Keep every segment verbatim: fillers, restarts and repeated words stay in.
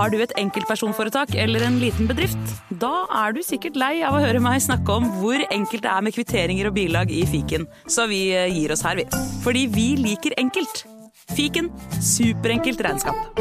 Har du et enkeltpersonforetak eller en liten bedrift? Da er du sikkert lei av å høre meg snakke om hvor enkelt det er med kvitteringer og bilag i fiken. Så vi gir oss her, vi. Fordi vi liker enkelt. Fiken, superenkelt regnskap.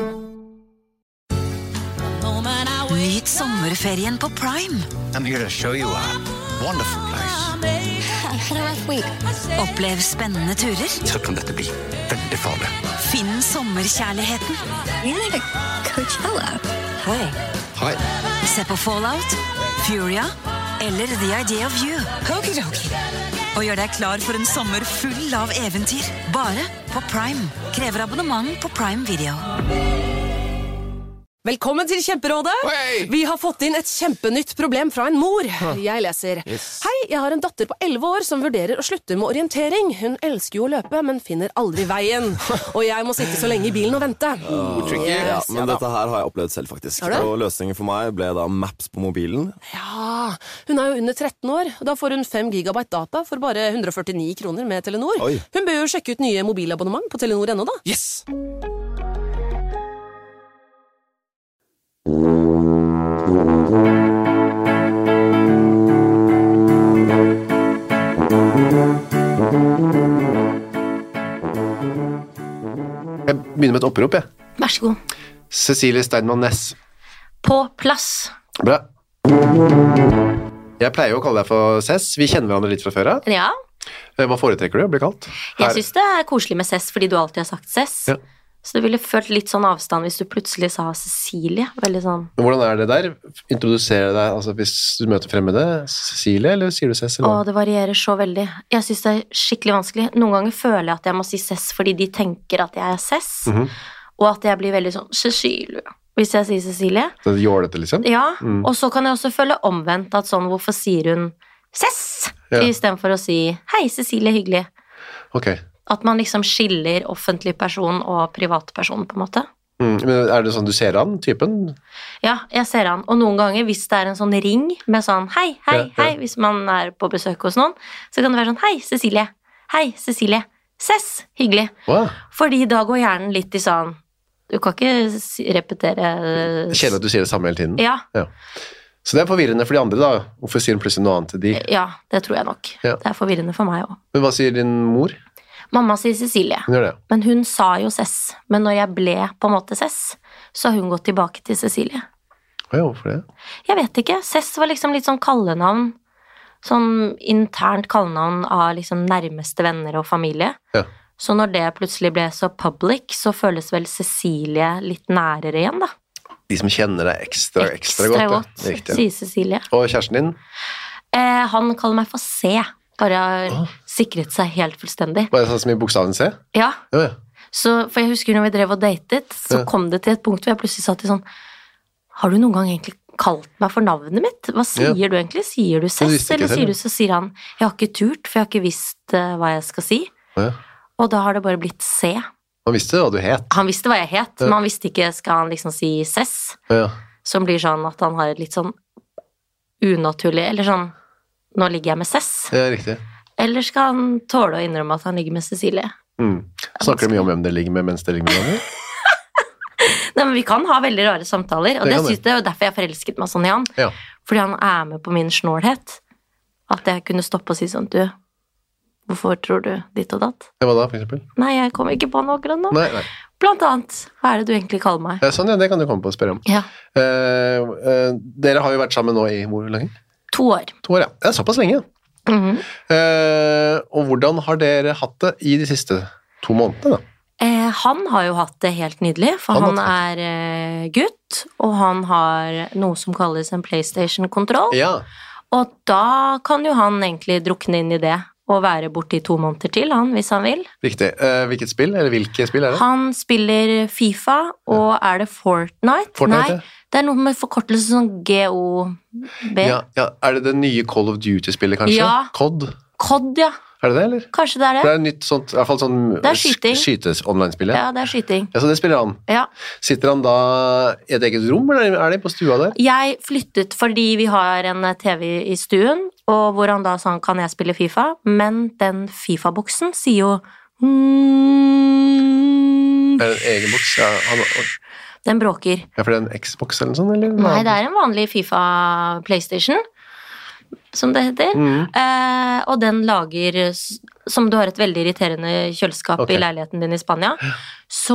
Nyt sommerferien på Prime. I'm here to show you a wonderful place. Had a rough week. Opplev spennende turer. Så kan dette bli veldig farlig. Finn sommerkjærligheten. You're like a Coachella. Hei. Hei. Se på Fallout, Furia eller The Idea of You. Okidoki. Og gjør deg klar for en sommer full av eventyr. Bare på Prime. Krever abonnement på Prime Video. Velkommen til Kjemperådet. Hei! Vi har fått inn et kjempenytt problem fra en mor. Jeg leser. Yes. Hei, jeg har en datter på elleve år som vurderer å slutte med orientering. Hun elsker jo å løpe, men finner aldri veien. Og jeg må sitte så lenge i bilen og vente. Oh, tricky. Ja, Yes, men ja da. dette her har jeg opplevd selv faktisk. Har du? Og løsningen for meg ble da Maps på mobilen. Ja, hun er jo under tretten år. Da får hun fem gigabyte data for bare hundre og førtini kroner med Telenor. Oi. Hun bør jo sjekke ut nye mobilabonnement på Telenor ennå da. Yes! Jeg begynner med et opprop, jeg. Vær så god. Cecilie Steinmann Næss. På plass. Bra. Jeg pleier jo å kalle deg for Cess. Vi kjenner hverandre litt fra før av. Ja, Hva foretrekker du å bli kalt? jeg Her- synes det er koselig med Cess, fordi du alltid har sagt Cess. Ja. Så du ville følt litt sånn avstand hvis du plutselig sa Cecilie. Veldig sånn. Men hvordan er det der? Introdusere deg, altså hvis du møter fremmede, Cecilie, eller sier du Cess? Og Eller? det varierer så veldig. Jeg synes det er skikkelig vanskelig. Noen ganger føler jeg at jeg må si Cess fordi de tenker at jeg er Cess. Mhm. Og at jeg blir veldig sånn Cecilie. Hvis jeg sier Cecilie. Så jålete, liksom? Ja, Mm. og så kan jeg også føle omvendt at sånn, hvorfor sier hun Cess? Ja. I stedet for å si hei Cecilie, hyggelig. Ok. At man liksom skiller offentlig person og privatperson på en måte. Mm. Men er det sånn du ser an, typen? Ja, jeg ser han. Og noen ganger hvis det er en sånn ring med sånn hei, hei, Ja, ja. hei, hvis man er på besøk hos noen, så kan det være sånn hei Cecilie, hei Cecilie, Cess, hyggelig. Wow. Fordi da går hjernen litt i sånn, du kan ikke si- repetere. Jeg kjenner at du sier det samme hele tiden. Ja, Så det er forvirrende for de andre, da. Hvorfor sier hun plutselig noe annet til de? ja, det tror jeg nok. Ja. Det er forvirrende for meg også. Men hva sier din mor? Mamma sier Cecilie, Hun gjør det. men hun sa jo Cess. Men når jeg ble på en måte Cess, så har hun gått tilbake til Cecilie. Å ja, hvorfor det? Jeg vet ikke, Cess var liksom litt sånn kallenavn, sånn internt kallenavn av liksom nærmeste venner og familie. Ja. Så når det plutselig ble så public, så føles vel Cecilie litt nærere igjen da. De som kjenner deg ekstra, ekstra, godt. Ja. Riktig. sier Cecilie. Og kjæresten din? Eh, han kaller meg for C, bare har Åh. sikret seg helt fullstendig. Var det sånn som i bokstaven C? Ja, Ja, ja. så, for jeg husker når vi drev og datet, så Ja. kom det til et punkt hvor jeg plutselig sa til sånn, har du noen gang egentlig kalt meg for navnet mitt? Hva sier Ja. du egentlig? Sier du Du Cess, visste ikke eller selv, sier ja. du, så sier han, jeg har ikke turt, for jeg har ikke visst eh, hva jeg skal si. Å ja. Og da har det bare blitt C. Han visste hva du het. Han visste hva jeg het, Ja. men han visste ikke, skal han liksom si Cess, Ja. som blir sånn at han har et litt sånn unaturlig, eller sånn, nå ligger jeg med Cess. ja, riktig. Eller skal han tåle å innrømme at han ligger med Cecilie? Mm. Snakker du mye om hvem det ligger med mens det ligger med hverandre? Nei, men vi kan ha veldig rare samtaler, og Det det, kan vi. synes jeg, og derfor jeg forelsket meg sånn i han. Ja. Fordi han er med på min snålhet. At jeg kunne stoppe og si sånn, du, hvorfor tror du ditt og datt? Ja, hva da, for eksempel? Nei, jeg kommer ikke på noe akkurat nå. Nei, nei. Blant annet, hva er det du egentlig kaller meg? Ja, sånn, ja, det kan du komme på og spørre om. Ja, Eh, eh, dere har jo vært sammen nå i hvor lenge? to år. To år, ja. Det er såpass lenge. Mhm. Eh, og hvordan har dere hatt det i de siste to månedene, da? eh, han har jo hatt det helt nydelig, for Han han, har er eh, gutt, og han har noe som kalles en PlayStation-kontroll. Ja. Og da kan jo han egentlig drukne inn i det, og være borte i to måneder til, han, hvis han vil. Riktig. Eh, hvilket spill, eller hvilke spill er det? Han spiller FIFA, og er det Fortnite? Fortnite, ja. Nei, det er noe med forkortelse sånn G O B. Ja, ja. Er det det nye Call of Duty-spillet, kanskje? Ja. C O D? C O D, ja. Er det det, eller? Kanskje det er For det? det er nytt sånt, i hvert fall sånn Det er skyting. skytes-online-spillet. Ja, det er skyting. Ja, så det spiller han. Ja. Sitter han da i et eget rom, eller er det på stua der? Jeg flyttet fordi vi har en T V i stuen, og hvor han da sa kan jeg spille FIFA, men den FIFA-boksen sier jo mm, Er det en egen boks? Ja, han, Den bråker. Ja, for det er en Xbox eller noe sånt, eller? Nei, det er en vanlig FIFA PlayStation, som det heter. Mm. Eh, og den lager, som du har et veldig irriterende kjøleskap okay. i leiligheten din i Spania, så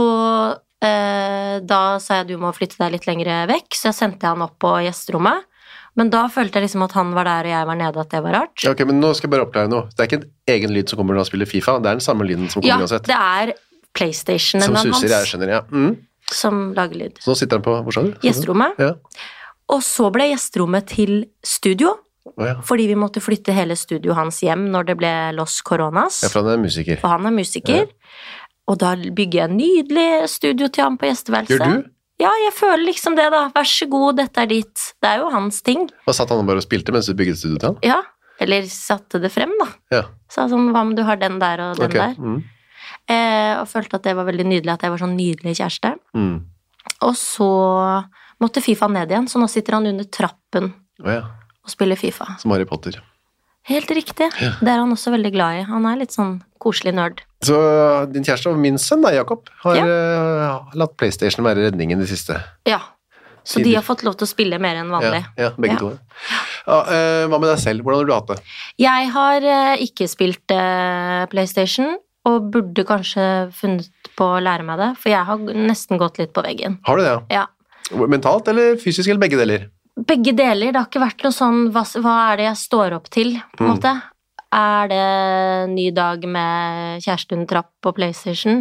eh, da sa jeg du må flytte deg litt lenger vekk, så jeg sendte han opp på gjesterommet. Men da følte jeg liksom at han var der og jeg var nede, at det var rart. Ok, men nå skal jeg bare oppklare noe. Det er ikke en egen lyd som kommer når han spiller FIFA, det er den samme lyden som kommer ja, uansett. Ja, det er PlayStationen som hans. Som suser, jeg skjønner, ja. Mm. Som lager lyd. Så nå sitter han på, hvor sa du? Gjesterommet. Ja. Og så ble gjesterommet til studio, oh, ja. fordi vi måtte flytte hele studioet hans hjem når det ble Los Coronas. Ja, for han er musiker. For han er musiker. Ja. Og da bygger jeg en nydelig studio til ham på gjesteværelset. Gjør du? Ja, jeg føler liksom det da. Vær så god, dette er ditt. Det er jo hans ting. Og satt han bare og spilte mens du bygget studio til han? Ja, eller satte det frem da. Ja. Så sånn, hva om du har den der og den okay. der? Mm. Eh, og følte at det var veldig nydelig, at jeg var sånn nydelig kjæreste. Mm. Og så måtte FIFA ned igjen, så nå sitter han under trappen oh, ja. og spiller FIFA. Som Harry Potter. Helt riktig. Ja. Det er han også veldig glad i. Han er litt sånn koselig nerd. Så din kjæreste og min sønn, da, Jakob, har ja. uh, latt PlayStation være redningen det siste. Ja, så Sider. De har fått lov til å spille mer enn vanlig. Ja, ja begge ja. to. Ja, uh, hva med deg selv? Hvordan har du hatt det? Jeg har uh, ikke spilt uh, PlayStation, og burde kanskje funnet på å lære meg det, for jeg har nesten gått litt på veggen. Har du det? Ja. Mentalt eller fysisk, eller begge deler? Begge deler. Det har ikke vært noe sånn, hva, hva er det jeg står opp til, på en mm. måte? Er det en ny dag med kjæreste under trapp på PlayStation,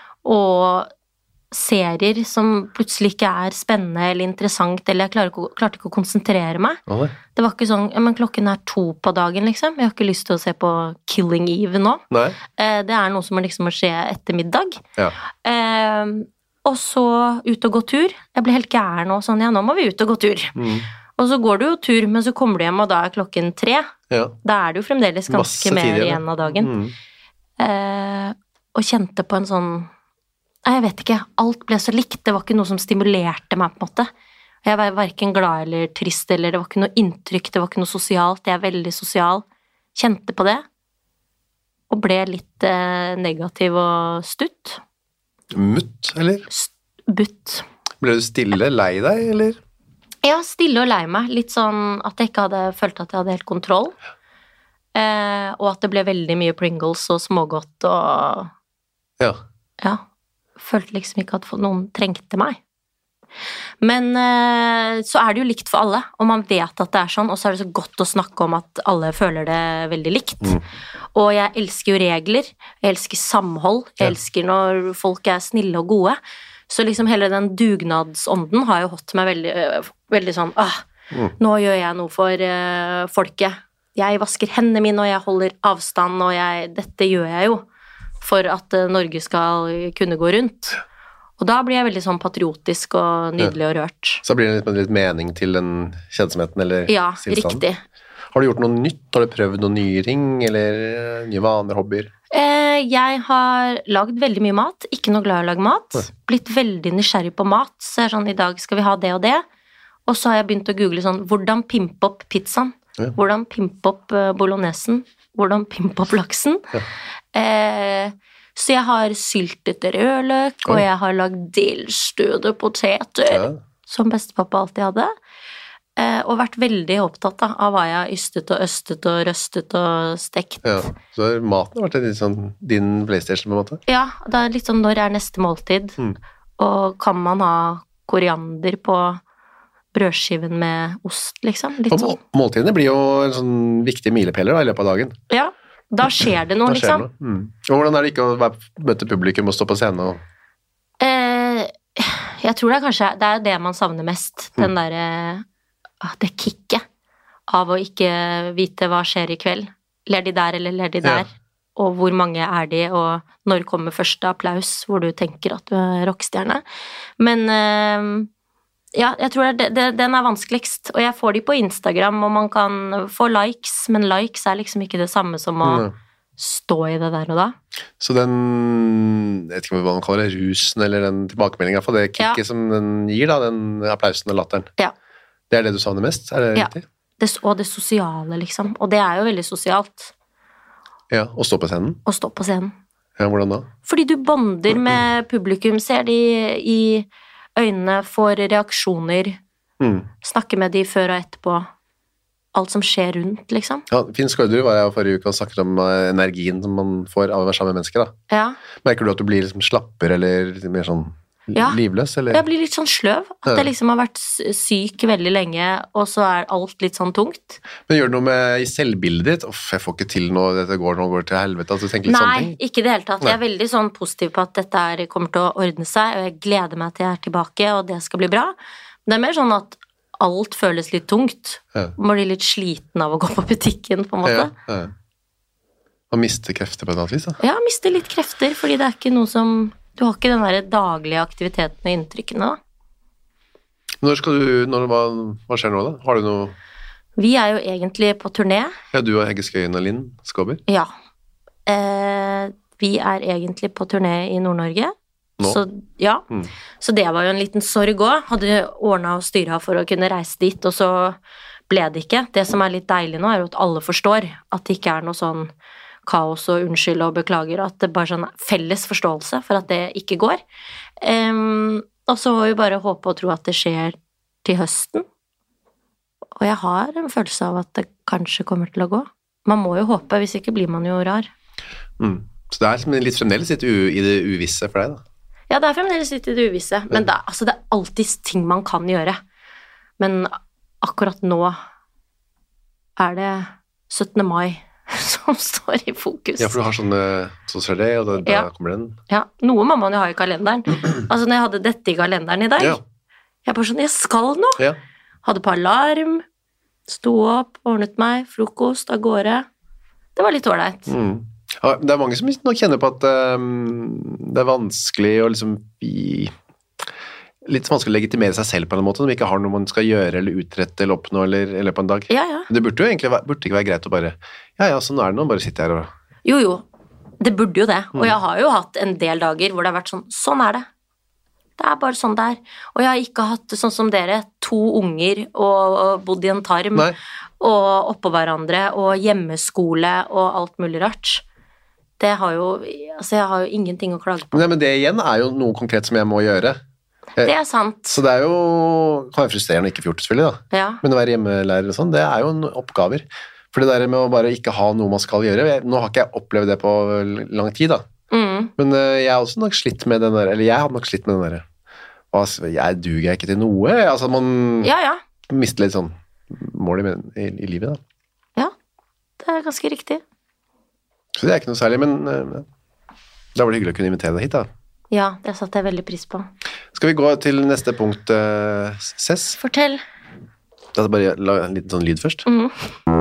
og serier som plutselig ikke er spennende eller interessant, eller jeg klarer ikke, klarte ikke å konsentrere meg. Oh. Det var ikke sånn, ja, men klokken er to på dagen, liksom. Jeg har ikke lyst til å se på Killing Eve nå. Nei. Eh, det er noe som liksom må skje etter middag. Ja. Eh, og så ut og gå tur. Jeg ble helt gæren og sånn, ja, nå må vi ut og gå tur. Mm. Og så går du jo tur, men så kommer du hjem, og da er klokken tre. Ja. Da er det jo fremdeles ganske mer igjen av dagen. Mm. Eh, og kjente på en sånn, jeg vet ikke, alt ble så likt. Det var ikke noe som stimulerte meg på en måte. Jeg var hverken glad eller trist, eller det var ikke noe inntrykk, det var ikke noe sosialt. Jeg er veldig sosial. Kjente på det. Og ble litt eh, negativ og stutt. Mutt, eller? Butt. Ble du stille, lei deg, eller? Ja, stille og lei meg. Litt sånn at jeg ikke hadde følt at jeg hadde helt kontroll. Eh, og at det ble veldig mye Pringles og smågodt og... Ja. Ja. Følte liksom ikke at noen trengte meg. Men eh, så er det jo likt for alle, og man vet at det er sånn, og så er det så godt å snakke om at alle føler det veldig likt. Mm. Og jeg elsker jo regler, jeg elsker samhold, jeg ja. elsker når folk er snille og gode. Så liksom hele den dugnadsånden har jo hatt meg veldig, veldig sånn, ah, mm. nå gjør jeg noe for uh, folket. Jeg vasker hendene mine, og jeg holder avstand, og jeg, dette gjør jeg jo for at uh, Norge skal kunne gå rundt. Og da blir jeg veldig sånn patriotisk og nydelig ja. og rørt. Så blir det litt, litt mening til den kjedsomheten eller ja, tilstanden? Riktig. Har du gjort noe nytt? Har du prøvd noen nye ting, eller nye vaner, hobbyer? Eh, jeg har lagd veldig mye mat, ikke noe glad i å lage mat. Ja. Blitt veldig nysgjerrig på mat, så er sånn, i dag skal vi ha det og det. Og så har jeg begynt å google sånn, hvordan pimpe opp pizzaen? Ja. Hvordan pimpe opp uh, bolognesen? Hvordan pimpe opp laksen? Ja. Eh, så jeg har syltet rødløk, og jeg har lagd dillstøde poteter, ja. som bestepappa alltid hadde. Eh, og vært veldig opptatt da, av hva jeg har ystet og østet og røstet og stekt. Ja, så maten har vært litt sånn din PlayStation på en måte? Ja, det er litt sånn når er neste måltid, mm. og kan man ha koriander på brødskiven med ost, liksom? Litt sånn. Måltidene blir jo en sånn viktig milepæler da, i løpet av dagen. Ja, da skjer det noe, skjer liksom. Noe. Mm. Og hvordan er det ikke å være, møte publikum og stå på scenen? Og... Eh, jeg tror det er kanskje, det er det man savner mest, mm. den der, det kicket av å ikke vite hva skjer i kveld. Ler de der, eller ler de der? Ja. Og hvor mange er de, og når kommer første applaus, hvor du tenker at du er rockstjerne. Men... Eh, ja, jeg tror det, det, den er vanskeligst, og jeg får de på Instagram, og man kan få likes, men likes er liksom ikke det samme som å mm. stå i det der og da. Så den, jeg vet ikke hva man kaller det, rusen, eller den tilbakemeldingen, for det kicket ja. som den gir da, den applausen og latteren. Ja. Det er det du savner mest, er det ja. riktig? Det, og det sosiale, liksom, og det er jo veldig sosialt. Ja, å stå på scenen? Å stå på scenen. Ja, hvordan da? Fordi du bonder med publikum, ser de i øynene, får reaksjoner, Mm. snakke med de før og etterpå. Alt som skjer rundt, liksom. Ja, Finn Skårderud var jeg forrige uke og snakket om uh, energien som man får av å være sammen med mennesker. Da. Ja. Merker du at du blir liksom slapper eller mer sånn Ja. livløs? Eller? Jeg blir litt sånn sløv. At Ja. jeg liksom har vært s- syk veldig lenge, og så er alt litt sånn tungt. Men gjør det noe med i selvbildet ditt? Uff, jeg får ikke til nå, dette går nå går det til helvete. Altså, du tenker litt sånne Nei, ting? ikke i det hele tatt. Jeg er veldig sånn positiv på at dette er, kommer til å ordne seg, og jeg gleder meg til jeg er tilbake, og det skal bli bra. Men det er mer sånn at alt føles litt tungt. Ja. Man blir litt sliten av å gå på butikken, på en måte. Ja, ja. Man mister krefter på et annet vis, da. Ja, mister litt krefter, fordi det er ikke noe som Du har ikke den der daglige aktiviteten og inntrykkene, da. Når skal du, når, hva, hva skjer nå, da? Har du noe Vi er jo egentlig på turné. Ja, du og Hegge Skøyen og Linn Skåber? Ja. Eh, vi er egentlig på turné i Nord-Norge. Nå? Så, ja. Mm. Så det var jo en liten sorg òg. Hadde ordna og styra for å kunne reise dit, og så ble det ikke. Det som er litt deilig nå, er jo at alle forstår at det ikke er noe sånn kaos og unnskyld og beklager, at det bare er sånn felles forståelse for at det ikke går. Um, og så må vi bare håpe og tro at det skjer til høsten. Og jeg har en følelse av at det kanskje kommer til å gå. Man må jo håpe, hvis ikke blir man jo rar. Mm. Så det er liksom litt fremdeles litt u, i det uvisse for deg, da? Ja, det er fremdeles litt i det uvisse, men det, er- altså, det er alltid ting man kan gjøre. Men akkurat nå er det syttende mai som står i fokus. Ja, for du har sånne så ser det, og da, da Ja. kommer den. Ja, noe må man jo ha i kalenderen. Altså, når jeg hadde dette i kalenderen i dag, Ja. jeg bare sånn, jeg skal nå. Ja. Hadde på alarm, sto opp, ordnet meg, frokost, av gårde. Det var litt ålreit. Mm. Ja, det er mange som nok kjenner på at um, det er vanskelig å liksom gi litt vanskelig å legitimere seg selv på en måte, når vi ikke har noe man skal gjøre eller utrette eller oppnå eller, eller på en dag. Ja, ja. Det burde jo egentlig være, burde ikke være greit å bare, ja, ja, sånn er det nå, bare sitte her og... Jo, jo. Det burde jo det. Og jeg har jo hatt en del dager hvor det har vært sånn, sånn er det. Det er bare sånn det er. Og jeg har ikke hatt, sånn som dere, to unger og, og bodd i en tarm, Nei. og oppå hverandre, og hjemmeskole og alt mulig rart. Det har jo, altså jeg har jo ingenting å klage på. Nei, men det igjen er jo noe konkret som jeg må gjøre. Det er sant. Så det er jo, kan være frustrerende og ikke få gjort det selvfølgelig da. Ja. Men å være hjemmelærer og sånn, det er jo en oppgaver. For det der med å bare ikke ha noe man skal gjøre, jeg, nå har ikke jeg opplevd det på lang tid da. Mm. Men uh, jeg har også nok slitt med den der, eller jeg har nok slitt med den der, hva, jeg duger jeg ikke til noe, altså man Ja, ja. mister litt sånn mål i, i, i livet da. Ja, det er ganske riktig. Så det er ikke noe særlig, men uh, da var det hyggelig å kunne invitere deg hit da. Ja, det satte jeg veldig pris på. Skal vi gå til neste punkt, uh, Cess? Fortell. Da er det bare la en liten sånn lyd først. Mhm.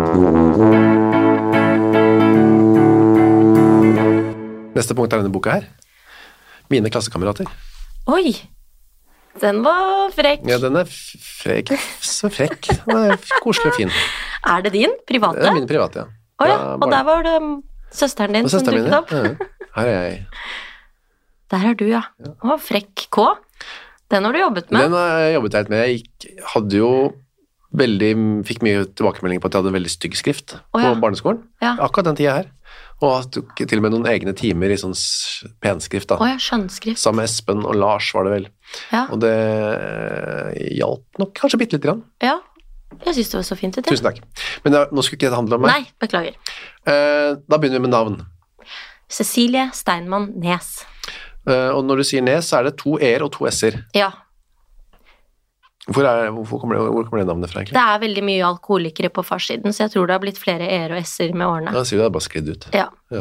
Neste punkt er denne boka her. Mine klassekamerater. Oi, den var frekk. Ja, den er f- frekk. Så frekk. Den er koselig og fin. Er det din? Private? Det er min private, ja. Å ja, Ja, og der var det mm, søsteren din Og som søsteren min, dukket ja. opp. Ja. Her er jeg. Der er du, ja. Å, frekk K. Den har du jobbet med. Den har jeg jobbet litt med. Jeg gikk, hadde jo veldig, fikk mye tilbakemeldinger på at jeg hadde en veldig stygg skrift Å, ja. på barneskolen. Ja. Akkurat den tiden her. Og jeg tok til og med noen egne timer i sånn s- penskrift da. Å ja, skjønnskrift. Sammen med Espen og Lars var det vel. Ja. Og det eh, hjalp nok kanskje bitte litt grann. ja. Jeg synes det var så fint ut, ja. Tusen takk. Men da, nå skulle ikke det handle om meg. Nei, beklager. Eh, da begynner vi med navn. Cecilie Steinmann Nes. Eh, og når du sier Nes, så er det to e-er og to s-er. Ja, Hvor, er, hvorfor kommer det, hvor kommer det navnet fra egentlig? det er veldig mye alkoholikere på farssiden, så jeg tror det har blitt flere e-er og s-er med årene. Ja, sier du det er bare sklidd ut. Ja. Ja.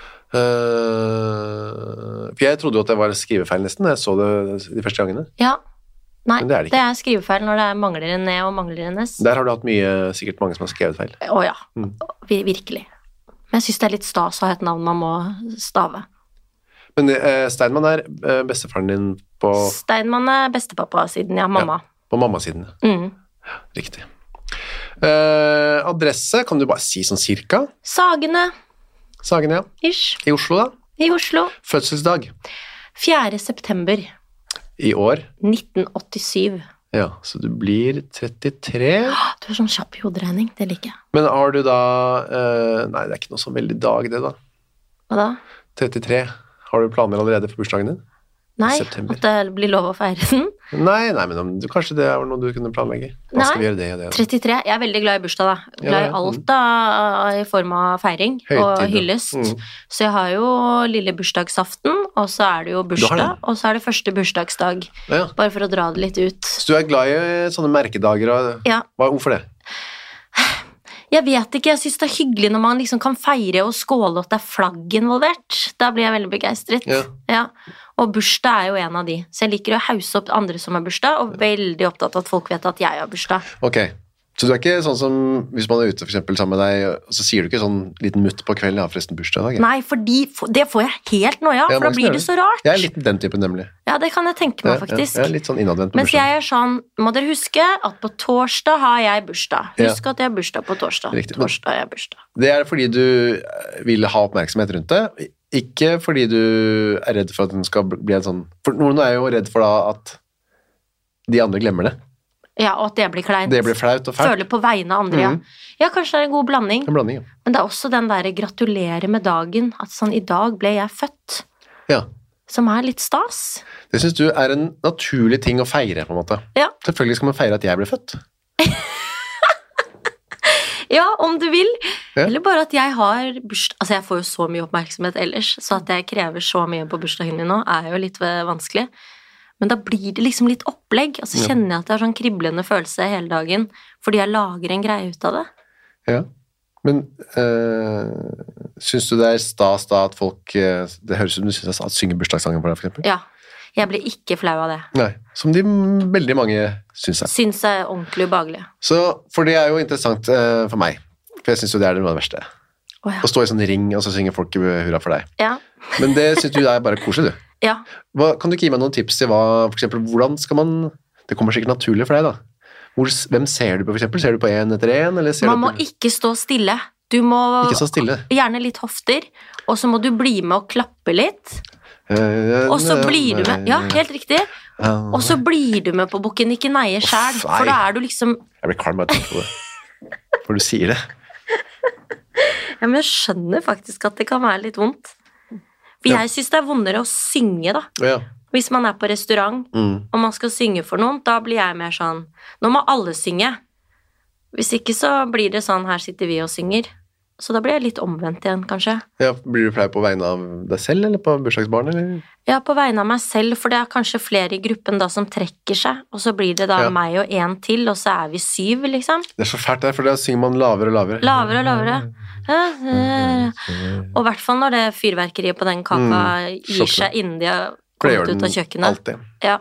Eh, for jeg trodde jo at det var skrivefeil nesten, jeg så det de første gangene. Ja. Nei, Men det er det det ikke. er skrivefeil når det er mangler en e og mangler en s. Der har du hatt mye, sikkert mange som har skrevet feil. Å ja, Mm. vir- virkelig. Men jeg synes det er litt stas å ha et navn man må stave. Men eh, Steinmann er eh, bestefaren din på, Steinmann er bestepappa-siden, ja, mamma. på mammasiden. Mm. Riktig. Eh, adresse, kan du bare si sånn cirka? Sagene, Sagen, ja. ish, I Oslo da. i Oslo. Fødselsdag. fjerde september I år. nitten åttisyv. Ja, så du blir trettitre. Åh, du har sånn kjapp hoderegning, det liker jeg. Men har du da, eh, nei det er ikke noe sånn veldig dag det da. Hva da? trettitre. Har du planer allerede for bursdagen din? Nei, september. at det blir lov å feire den. Nei, nei, men om du, kanskje det er noe du kunne planlegge. Hva skal Nei. vi gjøre det og det? og det? trettitre. Jeg er veldig glad i bursdag, da. Ja, Glad i ja, alt da, i form av feiring og Høytid, hyllest. mm. Så jeg har jo lille bursdagsaften, og så er det jo har bursdag, det? og så er det første bursdagsdag. Ja. Bare for å dra det litt ut. Så du er glad i sånne merkedager og Ja. Hva, hvorfor det? Jeg vet ikke, jeg synes det er hyggelig når man liksom kan feire og skåle at det er flagg involvert. Da blir jeg veldig begeistret. Ja. Ja. Og bursdag er jo en av de. Så jeg liker å hause opp andre som har bursdag, og veldig opptatt av at folk vet at jeg har bursdag. Ok, så du er ikke sånn som hvis man er ute for eksempel sammen med deg, så sier du ikke sånn liten mutt på kvelden, ja forresten bursdag i dag. Nei, fordi det får jeg helt noia, Ja, for da mange blir som det gjør så rart. Jeg er litt den typen nemlig. Ja, det kan jeg tenke meg, faktisk. Ja, ja, litt sånn innadvendt på Mens bursdag. jeg er sånn, må dere huske at på torsdag har jeg bursdag. Ja. Husk at jeg har bursdag på torsdag. Riktig, men- Torsdag har jeg bursdag. Det er fordi du vil ha oppmerksomhet rundt det, ikke fordi du er redd for at den skal bli en sånn, for noen er jo redd for da at de andre glemmer det. Ja, og at det blir kleint. Det blir flaut og fælt. Føler på vegne av andre, ja. Mhm. Ja, kanskje det er en god blanding. En blanding, ja. Men det er også den der gratulere med dagen, at sånn, i dag ble jeg født, Ja. som er litt stas. Det synes du er en naturlig ting å feire, på en måte. Ja. Selvfølgelig skal man feire at jeg ble født. Ja, om du vil. Ja. Eller bare at jeg har bursdag. Altså, jeg får jo så mye oppmerksomhet ellers, så at jeg krever så mye på bursdagen min nå, er jo litt eh, vanskelig. Men da blir det liksom litt opplegg, og så Ja. kjenner jeg at jeg har sånn kriblende følelse hele dagen, fordi jeg lager en greie ut av det. Ja. Men øh, synes du det er stas da at folk, øh, det høres ut som du synes det er stas at synger bursdagssangen for deg, for eksempel? Ja. Jeg blir ikke flau av det. Nei, som de veldig mange synes jeg. Syns jeg er ordentlig ubehagelig. Så, for det er jo interessant øh, for meg, for jeg synes jo det er noe av det verste. Å ja. Å stå i sånn ring, og så synger folk hurra for deg. Ja. Men det synes du er bare koselig, du. Ja. Hva, kan du ikke gi meg noen tips til hva, for eksempel, hvordan skal man, det kommer sikkert naturlig for deg da. Hvor, hvem ser du på, for eksempel? Ser du på en etter en, eller ser Man du må på... ikke stå stille. Du må Ikke så stille. gjerne litt hofter, og så må du bli med og klappe litt. Og så blir du med, ja, helt riktig. Og så blir du med på bukken ikke neie sjæl, Uff, nei. for da er du liksom. Jeg blir kvalm av å tenke på det. For du sier det. Ja, men jeg skjønner faktisk at det kan være litt vondt. For Ja. jeg synes det er vondere å synge, da. Ja. Hvis man er på restaurant, Mm. og man skal synge for noen, da blir jeg mer sånn, nå må alle synge. Hvis ikke så blir det sånn, her sitter vi og synger. Så da blir jeg litt omvendt igjen, kanskje. Ja, blir du flau på vegne av deg selv, eller på bursdagsbarn, eller? Ja, på vegne av meg selv, for det er kanskje flere i gruppen da som trekker seg, og så blir det da Ja. meg og en til, og så er vi syv, liksom. Det er så fælt der, for da synger man lavere og lavere. Lavere og lavere. Og i hvert fall når det fyrverkeriet på den kaka Mm, gir sjokkende. seg innen de har For det gjør kommet ut den av kjøkkenet. alltid. Ja,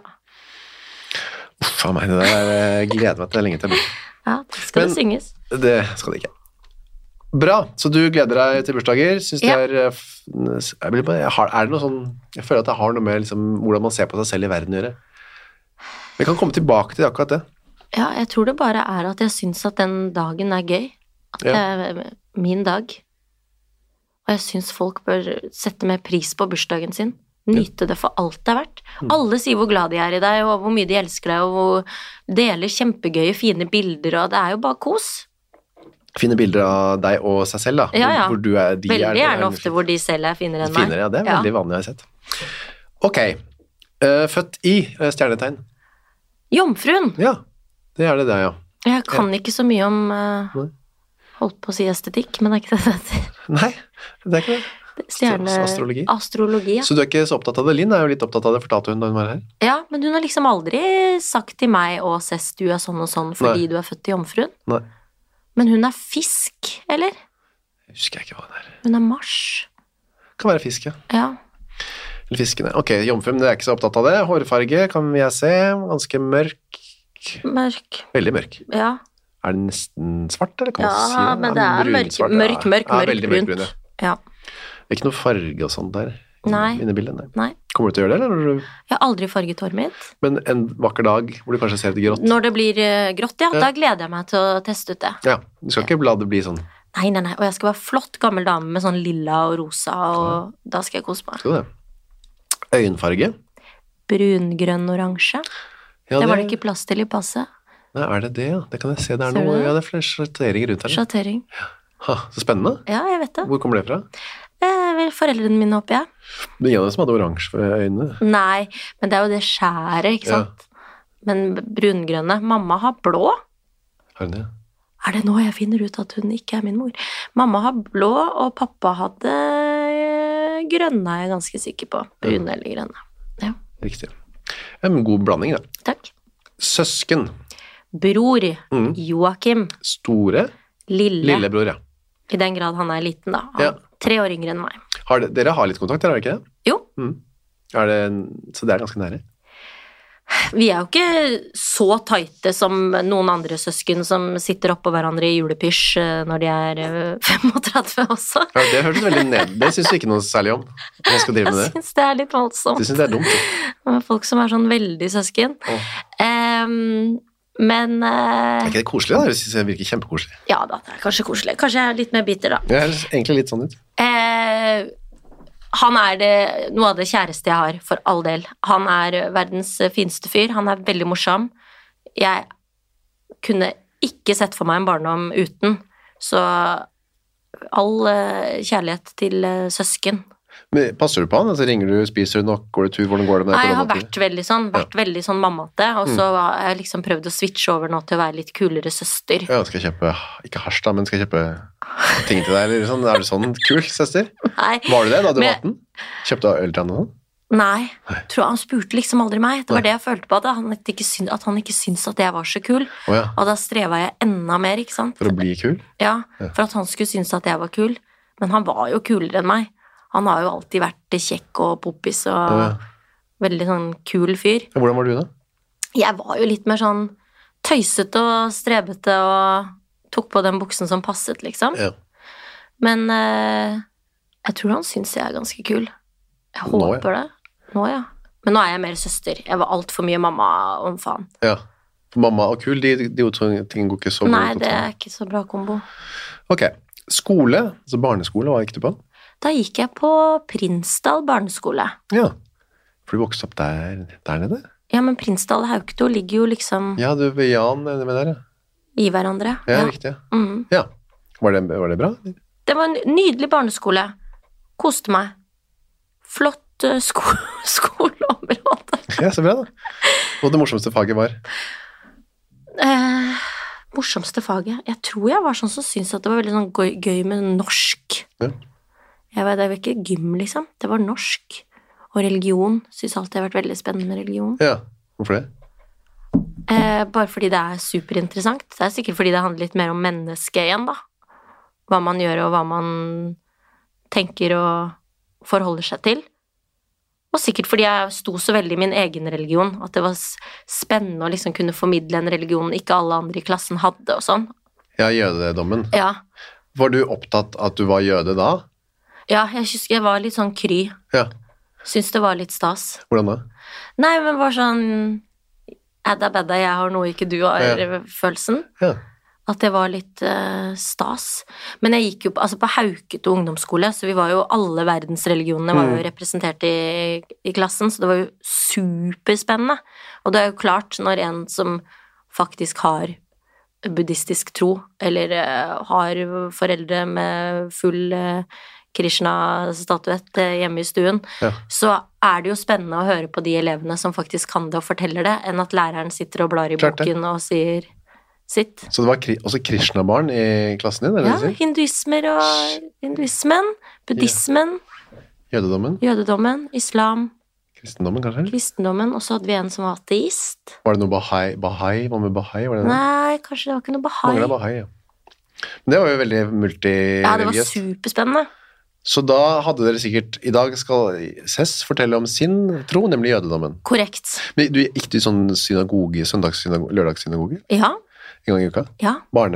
Uff, faen meg, det der jeg gleder meg til lenge til. ja, det skal Men- det synges. Det skal det ikke. Bra, så du gleder deg til bursdager, synes det Ja. er, eh, f- jeg blir bare, jeg har, er det noe sånn, jeg føler at det har noe med liksom, hvordan man ser på seg selv i verden å gjøre. Vi kan komme tilbake til akkurat det. Ja, jeg tror det bare er at jeg syns at den dagen er gøy. At det er min dag. Og jeg syns folk bør sette mer pris på bursdagen sin. Nyte det for alt det er verdt. Mm. Alle sier hvor glad de er i deg, og hvor mye de elsker deg, og hvor deler kjempegøye, fine bilder, og det er jo bare kos. Fine bilder av deg og seg selv da. Ja, ja. Hvor du er, de Veldig er, gjerne ofte hvor de selv er finere enn meg. Finere, ja, det er veldig vanlig, har jeg sett. Ok, Eh, født i eh, stjernetegn. Jomfruen! Ja, det er det der, ja. Jeg kan ikke så mye om uh, Nei. holdt på å si estetikk, men det er ikke det det heter. Nei, det er ikke det. Stjerne... Astrologi. Astrologi, ja. Så du er ikke så opptatt av det? Linn er jo litt opptatt av det, fortalte hun da hun var her. Ja, men hun har liksom aldri sagt til meg å Cess, du er sånn og sånn fordi Nei. du er født i jomfruen. Nei, Men hun er fisk, eller? jeg husker jeg ikke hva det er. Hun er Mars. Kan være fisk, ja. Ja. Eller fiskene. Ok, jomfruen, det er ikke så opptatt av det. Hårfarge kan jeg se, ganske mørk. Mørk. Veldig mørk. Ja. Er det nesten svart, eller kan Ja, man si det? men det er mørk, brunsvart, mørk, mørk, ja, mørk, veldig brunt. mørkbrun, ja. Ja. Det er ikke noe farge og sånt der. Nei. Inne i bildet, nei. Nei. Kommer du til å gjøre det, eller? Når du, Jeg har aldri farget håret mitt. men en vakker dag hvor du kanskje ser det grått? Når det blir eh, grått, ja, Ja. da gleder jeg meg til å teste ut det. Ja, du skal ikke la det bli sånn. Nei, nei, nei, og jeg skal være flott gammel dame med sånn lilla og rosa, og da skal jeg kose meg. Skal du det? Øyenfarge? Brungrønn oransje. Ja, Det var det ikke plass til i passet. Nei, er det det, ja? Det kan jeg se. Det er Ser du noe, det? ja, det er flere sjatteringer rundt her. Sjattering. Ha, så spennende. Ja, jeg vet det. Hvor kommer det fra? Eh, foreldrene mine, håper jeg. Det er en av dem som hadde oransje for øynene. Nei, men det er jo det skjæret, ikke sant? Men brungrønne. Mamma har blå. Har hun det? Er det nå jeg finner ut at hun ikke er min mor? Mamma har blå, og pappa hadde grønne, er jeg ganske sikker på. Brune eller grønne. Ja. Riktig. En god blanding, da. Takk. Søsken. Bror. Mm. Joakim. Store. Lille. Lillebror, ja. I den grad han er liten, da. Han Ja. tre år yngre enn meg. Har det, dere har litt kontakt, har dere ikke det? Jo. Mm. Er det? Så det er ganske nære? Vi er jo ikke så tighte som noen andre søsken som sitter oppå hverandre i julepysj eh, når de er eh, femogtredve også. Ja, det hørtes veldig ned. Det synes du ikke noe særlig om. Man skal drive med Jeg det. syns det er litt voldsomt. Du synes det er dumt. Ja. Med folk som er sånn veldig søsken. Åh. Ehm, men eh, Er ikke det koselig, da? Jeg synes det virker kjempekoselig. Ja da, det er kanskje koselig. Kanskje jeg er litt mer bitter, da. Det høres egentlig litt sånn ut. Eh, han er det, noe av det kjæreste jeg har, for all del. Han er verdens fineste fyr. Han er veldig morsom. Jeg kunne ikke sett for meg en barndom uten. Så all eh, kjærlighet til eh, søsken. Men passer du på han? Altså, ringer du, spiser du nok, går du tur, hvordan går det med Nei, deg? jeg har vært veldig sånn, vært veldig sånn mammate, og så har jeg liksom prøvd å switche over nå til å være litt kulere søster. Ja, skal jeg kjøpe, ikke hasj da, men skal jeg kjøpe ting til deg, eller sånn? Er du sånn kul, søster? Nei, Var du det da du Men- var atten? Kjøpte du øl til han og sånn? nei, tror han spurte liksom aldri meg. Det var det jeg følte på, at han ikke syns at, han ikke syns at jeg var så kul. Å ja, Og da streva jeg enda mer, ikke sant? for å bli kul? Ja, for at han skulle synes at jeg var kul. Men han var jo kulere enn meg. Han har jo alltid vært kjekk og poppis og Å ja. veldig sånn kul fyr. Ja, hvordan var du da? Jeg var jo litt mer sånn tøysete og strebete og tok på den buksen som passet, liksom. Ja. Men eh, jeg tror han syns jeg er ganske kul. Jeg Nå, ja. håper det. Nå, ja. Men nå er jeg mer søster. Jeg var alt for mye mamma om faen. Ja. For mamma og kul, de, de to tingene går ikke så bra. Nei, godt det sammen. er ikke så bra kombo. Ok, skole, altså barneskole, hva gikk du på? Da gikk jeg på Prinsdal barneskole. Ja, for du vokste opp der, der nede? Ja, men Prinsdal og Hauketo ligger jo liksom Ja, du ved Jan nede med der, ja. i hverandre. Ja, Ja. riktig. Mm. Ja, var det, var det bra? Det var en nydelig barneskole. Koste meg. Flott eh, sko skoleområde. Ja, så bra da. Og det morsomste faget var? Eh, morsomste faget? Jeg tror jeg var sånn som syntes at det var veldig sånn gøy, gøy med norsk. Ja. Jeg vet, det var ikke gym, liksom. Det var norsk. Og religion. Synes alltid det har vært veldig spennende med religion. Ja, hvorfor det? Eh, bare fordi det er superinteressant. Det er sikkert fordi det handler litt mer om mennesket igjen, da. Hva man gjør, og hva man tenker og forholder seg til. Og sikkert fordi jeg sto så veldig i min egen religion, at det var s- spennende å liksom kunne formidle en religion ikke alle andre i klassen hadde, og sånn. Ja, jødedommen. Ja, Var du opptatt at du var jøde da? ja jeg husker jeg var litt sånn kry. Ja, Syns det var litt stas. hvordan da? Nei, men bare sånn Adda badda, jeg har noe ikke du har, Ja. følelsen. Ja, At det var litt eh, stas. Men jeg gikk jo på, altså på Hauketo ungdomsskole, så vi var jo alle verdensreligionene var jo representert i, i klassen, så det var jo superspennende. Og det er jo klart, når en som faktisk har buddhistisk tro, eller eh, har foreldre med full eh, Krishna-statuett eh, hjemme i stuen, Ja. så er det jo spennende å høre på de elevene som faktisk kan det og forteller det, enn at læreren sitter og blar i Klart det. boken og sier sitt. så det var kri også Krishna-barn i klassen din, er det Ja, det du sier? hinduismer og hinduismen, buddhismen, Jødedommen, jødedommen, islam, kristendommen kanskje? kristendommen, og så hadde vi en som var ateist. Var det noe Bahai? Bahai? Hva med Bahai? Var det det? Nei, kanskje det var ikke noe bahai. Manglet Bahai, ja. Men det var jo veldig Ja, det var multireligiøst. superspennende. Så da hadde dere sikkert, i dag skal Cess fortelle om sin tro, nemlig jødedommen. Korrekt. Men du gikk du i sånn synagoge, søndagssynagoge, lørdagssynagoge, Ja, en gang i uka? ja. Barne...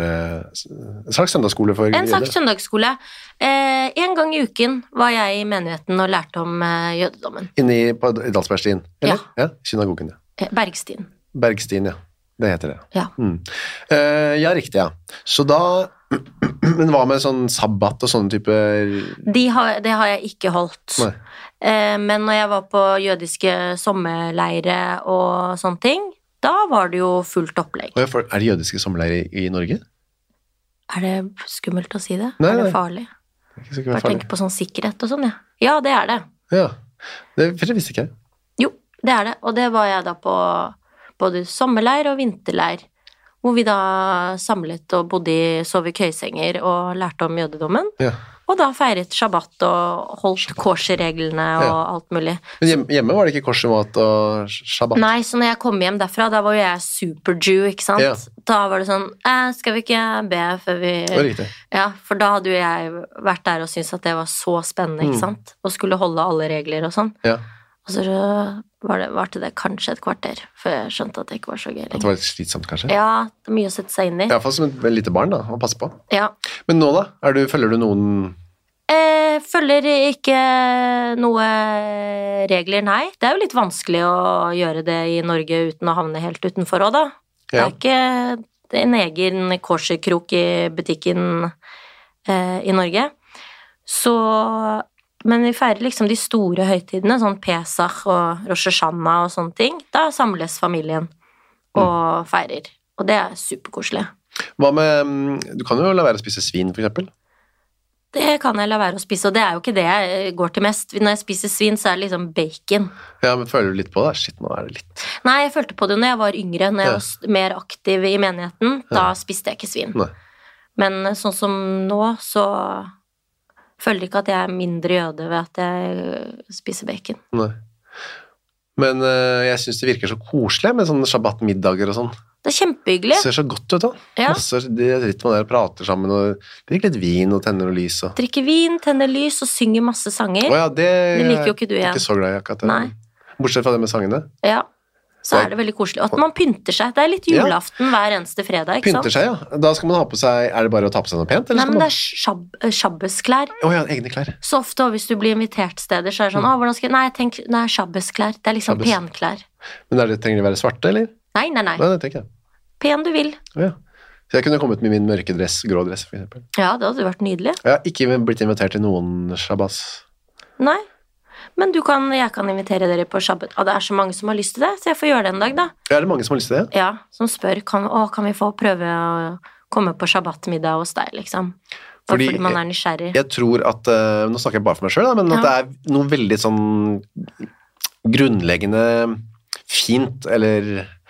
En slags søndagsskole for En slags jøder? søndagsskole. Eh, en gang i uken var jeg i menigheten og lærte om eh, jødedommen. Inne i, på i Dalsbergstien, eller? Ja. Ja, synagogen, ja. Eh, Bergstien. Bergstien, ja. Det heter det. Ja. Mm. Eh, ja, riktig, ja. Så da... Men hva med sånn sabbat og sånne type... De har, det har jeg ikke holdt. Nei. Eh, men når jeg var på jødiske sommerleire og sånne ting, da var det jo fullt opplegg. Og jeg får- Er det jødiske sommerleirer i, i Norge? Er det skummelt å si det? Nei, er det nei. farlig? Det er ikke sikkert det Bare er farlig. tenker på sånn sikkerhet og sånn, ja. Ja, det er det. Ja, det, for det visste ikke jeg. Jo, det er det. Og det var jeg da på både sommerleir og vinterleir, hvor vi da samlet og bodde i, sov i køysenger og lærte om jødedommen. Ja. Og da feiret shabbat og holdt korsereglene og Ja. alt mulig. Men hjemme, hjemme var det ikke korsemat og shabbat? Nei, så når jeg kom hjem derfra, da var jo jeg super-Jew, ikke sant? Ja. Da var det sånn, eh, skal vi ikke be før vi... Det var riktig. Ja, for da hadde jo jeg vært der og syntes at det var så spennende, ikke Mm. sant? Og skulle holde alle regler og sånn. Ja, Og så var det, varte det kanskje et kvarter, før jeg skjønte at det ikke var så gøy at det lenger. var litt slitsomt kanskje? Ja, det er mye å sette seg inn i. I hvert fall som et lite barn da, å passe på. Ja. Men nå da, er du, følger du noen... Eh, følger ikke noe regler, nei. Det er jo litt vanskelig å gjøre det i Norge uten å havne helt utenfor også, da. Det Ja. er ikke en egen korsekrok i butikken eh, i Norge. Så, men vi feirer liksom de store høytidene, sånn Pesach og Rosh Hashanah og sånne ting. Da samles familien og feirer. Og det er superkoselig. Hva med... mm, Du kan jo la være å spise svin, for eksempel. Det kan jeg la være å spise, og det er jo ikke det jeg går til mest. Når jeg spiser svin, så er det liksom bacon. Ja, men føler du litt på det? Shit, nå er det litt... Nei, jeg følte på det når jeg var yngre, når jeg Ja. var s- mer aktiv i menigheten. Da spiste jeg ikke svin. Nei. Men sånn som nå, så føler jeg ikke at jeg er mindre jøde ved at jeg spiser bacon. Nei. Men eh, jeg synes det virker så koselig med sånne shabbat-middager og sånn. Det er kjempehyggelig. Det ser så godt ut da. Ja. Masse, de sitter man der og prater sammen og drikker litt vin og tenner noe lys. Og... Drikker vin, tenner lys og synger masse sanger. Å ja, det, Det liker jo ikke du jeg er igjen. ikke så glad i akkurat det. Nei. Bortsett fra det med sangene. Ja. Så er det veldig koselig. Og at man pynter seg. Det er litt Ja. julaften hver eneste fredag, ikke Pynter sant? seg, ja. Da skal man ha på seg... Er det bare å ta på seg noe pent? Eller Nei, men skal det man... er shab shabbesklær. Å ja, egne klær. Så ofte, og hvis du blir invitert steder, så er det sånn, Mm. å, hvordan skal jeg... Nei, tenk, det er shabbesklær. Det er liksom Shabbes. penklær. Men er det, trenger de være svarte, eller? Nei, nei, nei. Nei, det tenker jeg. Pen du vil. Ja. Så jeg kunne kommet med min mørke dress, grå dress, for eksempel. Ja, det hadde vært nydelig. Jeg har ikke blitt invitert til noen shabbas. Nei. Men du kan, jeg kan invitere dere på shabbat. Og det er så mange som har lyst til det, så jeg får gjøre det en dag, da. Er det mange som har lyst til det? Ja, som spør, kan, å, kan vi få prøve å komme på shabbatmiddag hos deg, liksom? Bare Fordi- fordi, man er nysgjerrig. Jeg tror at, eh, nå snakker jeg bare for meg selv, da, men at Ja. det er noe veldig sånn grunnleggende fint, eller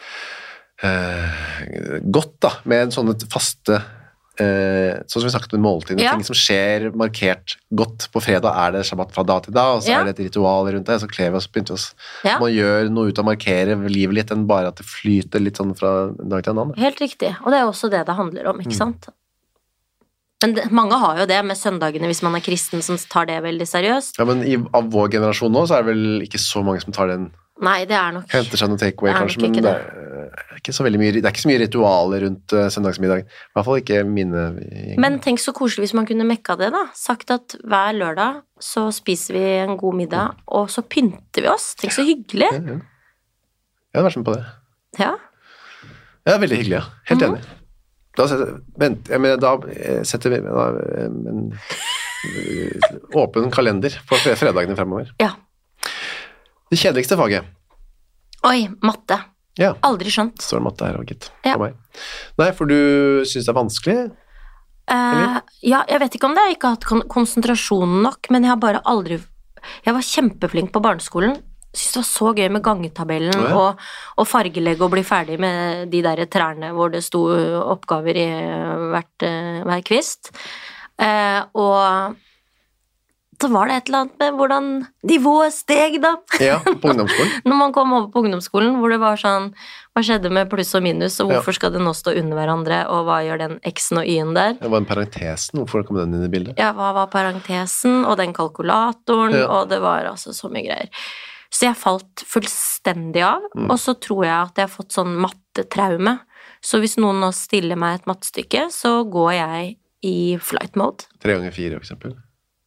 eh, godt da, med sånne faste, eh, sånn som vi snakket om måltidene, Ja. ting som skjer markert godt. På fredag er det shabbat fra da til da, og så Ja. er det et ritual rundt det, så kler vi oss, pynter vi oss. Ja. Man gjør noe ut av å markere livet litt, enn bare at det flyter litt sånn fra en dag til en annen. Helt riktig. Og det er også det det handler om, Mm. ikke sant? Men det, mange har jo det med søndagene hvis man er kristen som tar det veldig seriøst. Ja, men i, av vår generasjon nå, så er det vel ikke så mange som tar den, Nei, det er nok henter seg noe takeaway Det er kanskje, nok men ikke det det. er, ikke så veldig mye, det er ikke så mye ritualer rundt uh, søndagsmiddag. I hvert fall ikke mine gjenger. Men tenk så koselig hvis man kunne mekka det, da. Sagt at hver lørdag så spiser vi en god middag, og så pynter vi oss. Tenk så hyggelig. Ja, ja. Jeg hadde vært med på det. Ja. Ja, veldig hyggelig, ja. Helt Mhm. enig. Da setter, vent, jeg mener, da eh, setter vi da, eh, en eh, åpen kalender på fre- fredagene fremover. ja. Det kjedeligste faget. Oi, matte. Ja, Aldri skjønt. står det matte her også, gitt. Ja. For meg. Nei, for du synes det er vanskelig? Eh, ja, jeg vet ikke om det. Jeg har ikke hatt kon konsentrasjon nok, men jeg har bare aldri Jeg var kjempeflink på barneskolen. Syns det var så gøy med gangetabellen Å, ja. og, og fargelegge og bli ferdig med de der trærne hvor det sto oppgaver i hvert, eh, hver kvist. Eh, og så var det et eller annet med hvordan nivået steg, da. Ja, på ungdomsskolen. Når man kom over på ungdomsskolen, hvor det var sånn Hva skjedde med pluss og minus, og Ja. hvorfor skal det nå stå under hverandre, og hva gjør den x-en og y-en der? Det var en parentesen, hvorfor kom den inn i bildet? Ja, hva var parentesen, og den kalkulatoren, Ja. og det var altså så mye greier. Så jeg falt fullstendig av, Mm. og så tror jeg at jeg har fått sånn mattetraume. Så hvis noen nå stiller meg et mattestykke, så går jeg i flight mode. Tre ganger fire, for eksempel.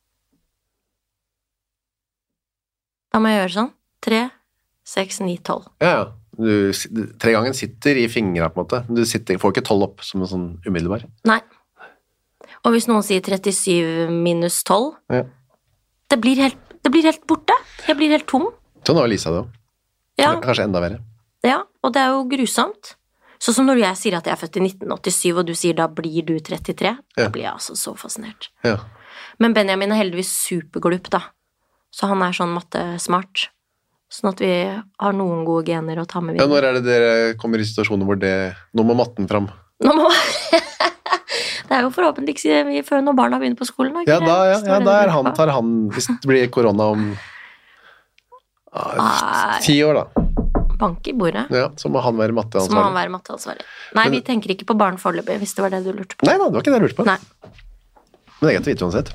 Da må jeg gjøre sånn. Tre, seks, ni, tolv. Ja, ja. Du, tre ganger sitter i fingrene, på en måte. Du sitter, får ikke tolv opp som en sånn umiddelbar. Nei. Og hvis noen sier trettisju minus tolv, Ja. det blir helt, det blir helt borte. Jeg blir helt tom. Sånn har Lisa det også. Ja, Kanskje enda verre. ja, og det er jo grusomt. Så som når jeg sier at jeg er født i nitten åttisyv, og du sier da blir du trettitre, Ja. da blir jeg altså så fascinert. Ja. Men Benjamin er heldigvis superglup, da. Så han er sånn mattesmart. Sånn at vi har noen gode gener å ta med ja, videre. når er det dere kommer i situasjoner hvor det... Nå må matten fram. Nå må... Det er jo forhåpentligvis før når barna begynner på skolen. Da, Ja, ikke da, ja, det? ja, Står det da det er lurer han, på? tar han, hvis det blir korona om ah, Nei. ti år da. Bank i bordet. Ja, så må han være Så må han matteansvarlig. være matteansvarlig. Nei, Men- vi tenker ikke på barn foreløpig, hvis det var det du lurte på. Nei da, det var ikke det jeg lurte på. Nei. Men det er greit å vite uansett.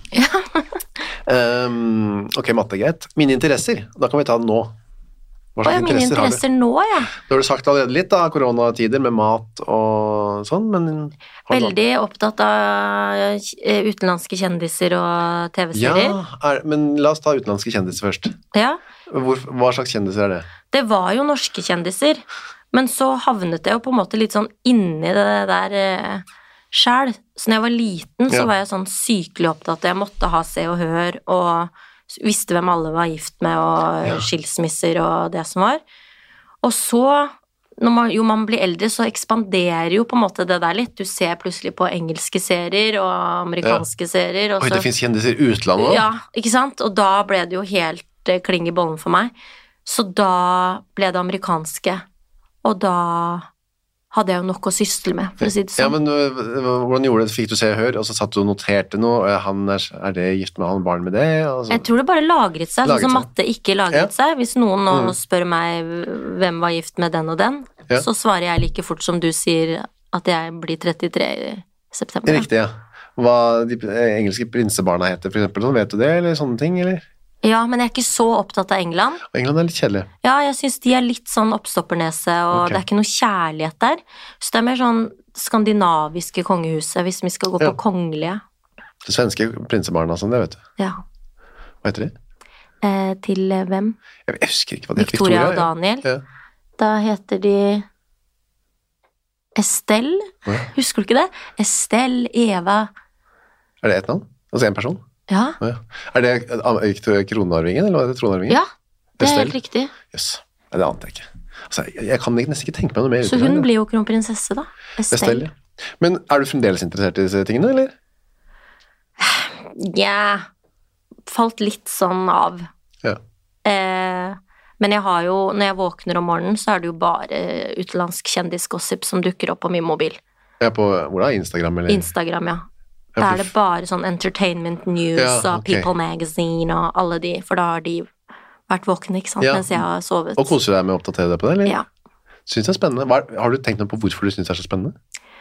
um, ok, matte er greit. Mine interesser, da kan vi ta det nå. Hva Å slags ja, mine interesser har du? interesser nå, ja. Da har du sagt allerede litt da, koronatider med mat og sånn, men... har du Veldig opptatt av eh, utenlandske kjendiser og noe- tv-serier. Ja, er, men la oss ta utenlandske kjendiser først. Ja. Hvor, hva slags kjendiser er det? Det var jo norske kjendiser, men så havnet jeg jo på en måte litt sånn inni det der eh, sjæl. Så når jeg var liten, så Ja. var jeg sånn sykelig opptatt. Jeg måtte ha Se og Hør, og visste hvem alle var gift med, og skilsmisser og det som var. Og så, når man, jo man blir eldre, så ekspanderer jo på en måte det der litt. Du ser plutselig på engelske serier og amerikanske serier. Og Oi, så, det finnes kjendiser i utlandet også? ja, ikke sant? Og da ble det jo helt eh, kling i bollen for meg. Så da ble det amerikanske, og da hadde jeg jo nok å sysle med, for å si det Ja, sånn. men øh, hvordan gjorde det? Fikk du Se og Hør, og så satt du og noterte noe, og han er, er det gift med han barn med det? Og så- Jeg tror det bare lagret seg, Lagret sånn som seg. matte ikke lagret seg. Hvis noen nå Mm. spør meg hvem var gift med den og den, Ja. så svarer jeg like fort som du sier at jeg blir trettitre i september. Riktig, ja. Hva de eh, engelske prinsebarna heter, for eksempel, sånn, vet du det, eller sånne ting, eller? Ja, men jeg er ikke så opptatt av England. Og England er litt kjedelig. Ja, jeg synes de er litt sånn oppstoppernese, og Ok. det er ikke noe kjærlighet der. Så det er mer sånn skandinaviske kongehuset, hvis vi skal gå Ja. på kongelige. Det svenske prinsebarna, sånn, det vet du. Ja. Hva heter de? Eh, til eh, hvem? Jeg, jeg husker ikke hva det heter. Victoria og Daniel. Ja. Da heter de Estelle. Ja. Husker du ikke det? Estelle, Eva. Er det ett navn? Altså en person? Ja, Å, ja. Er det eh, Victoria Kronarvingen, eller hva er det, tronarvingen? ja det er Estelle? helt riktig. Jøss, Nei, det ante jeg ikke. Altså, jeg, jeg kan ikke- nesten ikke tenke meg noe mer Så ut av hun det. blir jo kronprinsesse, da. Estelle. Estelle. ja. Men er du fremdeles interessert i disse tingene, eller? Ja, falt litt sånn av. Ja. Eh, men jeg har jo, når jeg våkner om morgenen, så er det jo bare utenlandsk kjendisgossip som dukker opp på min mobil. Jeg er på, hvor da? Instagram, eller? Instagram, ja. Ja, Da for- er det bare sånn Entertainment News Ja, og ok. People Magazine og alle de, for da har de vært våkne, ikke sant, Ja. mens jeg har sovet. Og koser du deg med å oppdatere deg på det, eller? Ja. Syns det er spennende. Hva, er- har du tenkt noe på hvorfor du syns det er så spennende?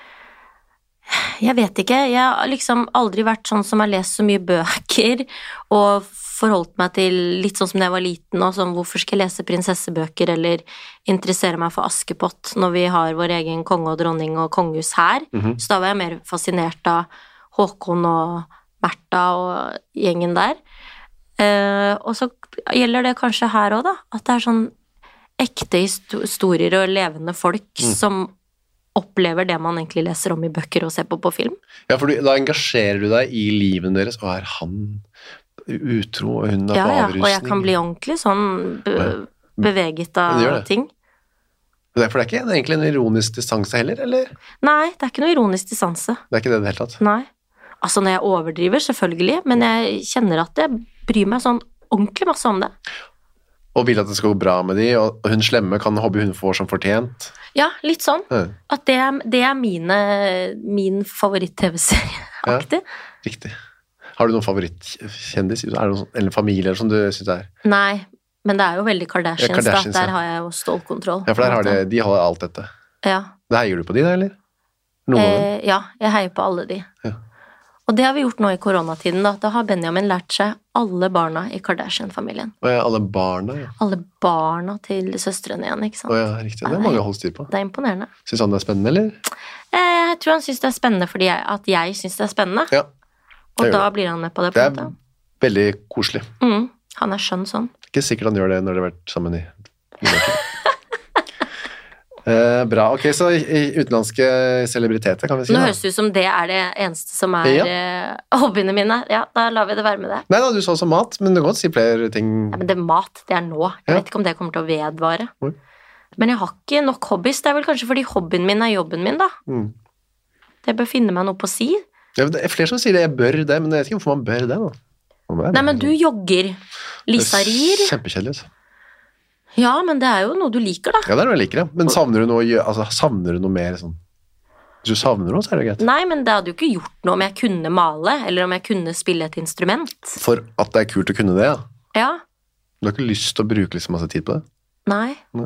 Jeg vet ikke, jeg har liksom aldri vært sånn som har lest så mye bøker, og forholdt meg til litt sånn som da jeg var liten, og sånn, hvorfor skal jeg lese prinsessebøker, eller interessere meg for Askepott, når vi har vår egen konge og dronning og kongehus her, Mhm. så da var jeg mer fascinert av Håkon og Märtha og gjengen der. Eh, og så gjelder det kanskje her også da, at det er sånn ekte histo- historier og levende folk Mm. som opplever det man egentlig leser om i bøker og ser på på film. Ja, for du, da engasjerer du deg i livene deres, og er han utro, og hun er Ja, på ja, avrusning? og jeg kan bli ordentlig sånn be beveget Ja, det gjør av det. ting. Det er, for det er ikke egentlig en ironisk distanse heller, eller? Nei, det er ikke noe ironisk distanse. Det er ikke det i det hele tatt. Nei. Altså, når jeg overdriver, selvfølgelig, men jeg kjenner at jeg bryr meg sånn ordentlig masse om det. Og vil at det skal gå bra med de, og hun slemme kan håpe hun får som fortjent. Ja, litt sånn. Ja, At det er, det er mine, min favoritt-tv-serie-aktig. riktig. Har du noen favorittkjendis? Er det noen, sånn- eller familier som du synes er? Nei, men det er jo veldig Kardashians, Ja, Kardashians, da. Der ja. har jeg jo stålkontroll. Ja, for der har på en de, måte. de har alt dette. Ja. Det heier du på de, da, eller? Noen av dem? Eh, ja, jeg heier på alle de. Ja. Og det har vi gjort nå i koronatiden, da. Da har Benjamin lært seg alle barna i Kardashian-familien. Og ja, alle barna, ja. Alle barna til søstrene igjen, ikke sant. Å ja, riktig. Det er mange å holde styr på. Det er imponerende. Syns han det er spennende, eller? Eh, Jeg tror han syns det er spennende fordi jeg, at jeg syns det er spennende. Ja, og gjør da det. blir han med på det. på det en er måte. veldig koselig. Mm, han er skjønn sånn. Ikke sikkert han gjør det når de har vært sammen i i uker. eh, Bra. Ok, så i- i utenlandske celebriteter, kan vi si. Nå da. høres det ut som det er det eneste som er Ja. eh, hobbyene mine. Ja, da lar vi det være med det. Nei da, du sa også mat, men du kan godt si flere ting. Ja, men det er mat, det er nå. Jeg Ja. vet ikke om det kommer til å vedvare. Oi. Men jeg har ikke nok hobbies. Det er vel kanskje fordi hobbyen min er jobben min, da. Mm. Jeg bør finne meg noe på si. Ja, det er flere som sier det, jeg bør det, men jeg vet ikke hvorfor man bør det, da. Man bør, Nei, men du jogger. Lisa rir. Kjempekjedelig, altså. Ja, men det er jo noe du liker, da. Ja, det er noe jeg liker, ja. Men savner du noe, altså, savner du noe mer sånn? Hvis du savner noe, så er det greit. Nei, men det hadde jo ikke gjort noe om jeg kunne male, eller om jeg kunne spille et instrument. For at det er kult å kunne det, ja. Ja. Du har ikke lyst til å bruke liksom masse tid på det? Nei. Nei.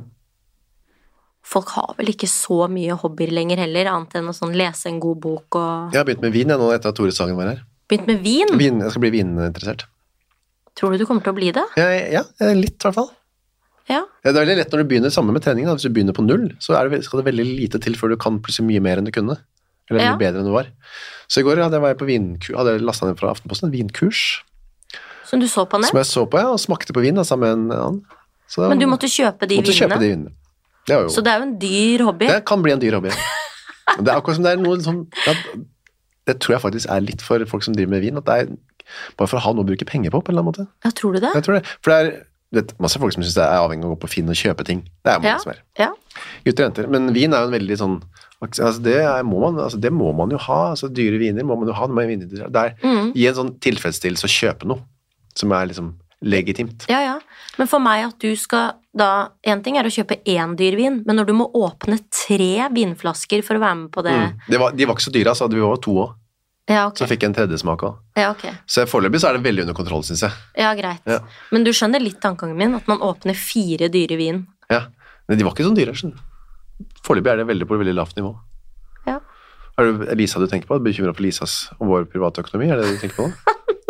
Folk har vel ikke så mye hobbyer lenger heller, annet enn å sånn lese en god bok og... Jeg har begynt med vin, jeg nå, etter at Tore Sagen var her. Begynt med vin? Vin, jeg skal bli vininteressert. Tror du du kommer til å bli det? Ja, ja, litt i hvert fall. Ja. Ja, det er veldig lett når du begynner sammen med trening, da. Hvis du begynner på null, så er det, skal det veldig lite til før du kan plutselig mye mer enn du kunne. Eller mye Ja. bedre enn du var. Så i går hadde jeg vært på vinkurs, hadde jeg lastet ned fra Aftenposten, en vinkurs, Som du så på nett? som jeg så på, ja, og smakte på vin da, sammen med en annen. Så, Men du måtte kjøpe de måtte vinene? kjøpe de vinene. Det, var jo, Så det er jo en dyr hobby? det kan bli en dyr hobby. Men det er akkurat som det er noe sånn, ja, det tror jeg faktisk er litt for folk som driver med vin, at det er bare for å ha noe å bruke penger på, på en eller annen måte. Ja, tror du det? Jeg tror det. For det er, det er masse folk som synes det er avhengig av å gå på Finn og kjøpe ting. Det er mange Ja. som er. Ja. Gutter og jenter. Men vin er jo en veldig sånn, altså det, er, må man, altså det må man jo ha, altså dyre viner må man jo ha når man er viner. Det er Mm. i en sånn tilfredsstillelse å kjøpe noe, som er liksom legitimt. Ja, ja. Men for meg at du skal da, en ting er å kjøpe én dyr vin, men når du må åpne tre vinflasker for å være med på det... Mm. Det var, de var ikke så dyre, altså. Vi var to også. Ja, ok. Så fikk jeg en tredje smak også. Ja, ok. Så foreløpig så er det veldig under kontroll, synes jeg. Ja, greit. Ja. Men du skjønner litt tankegangen min, at man åpner fire dyre vin. Ja. Men de var ikke sånn dyre, skjønner du. Foreløpig er det veldig på et veldig lavt nivå. Ja. Er det Lisa du tenker på? Er du bekymret for Lisas og vår private økonomi? Er det det du tenker på nå?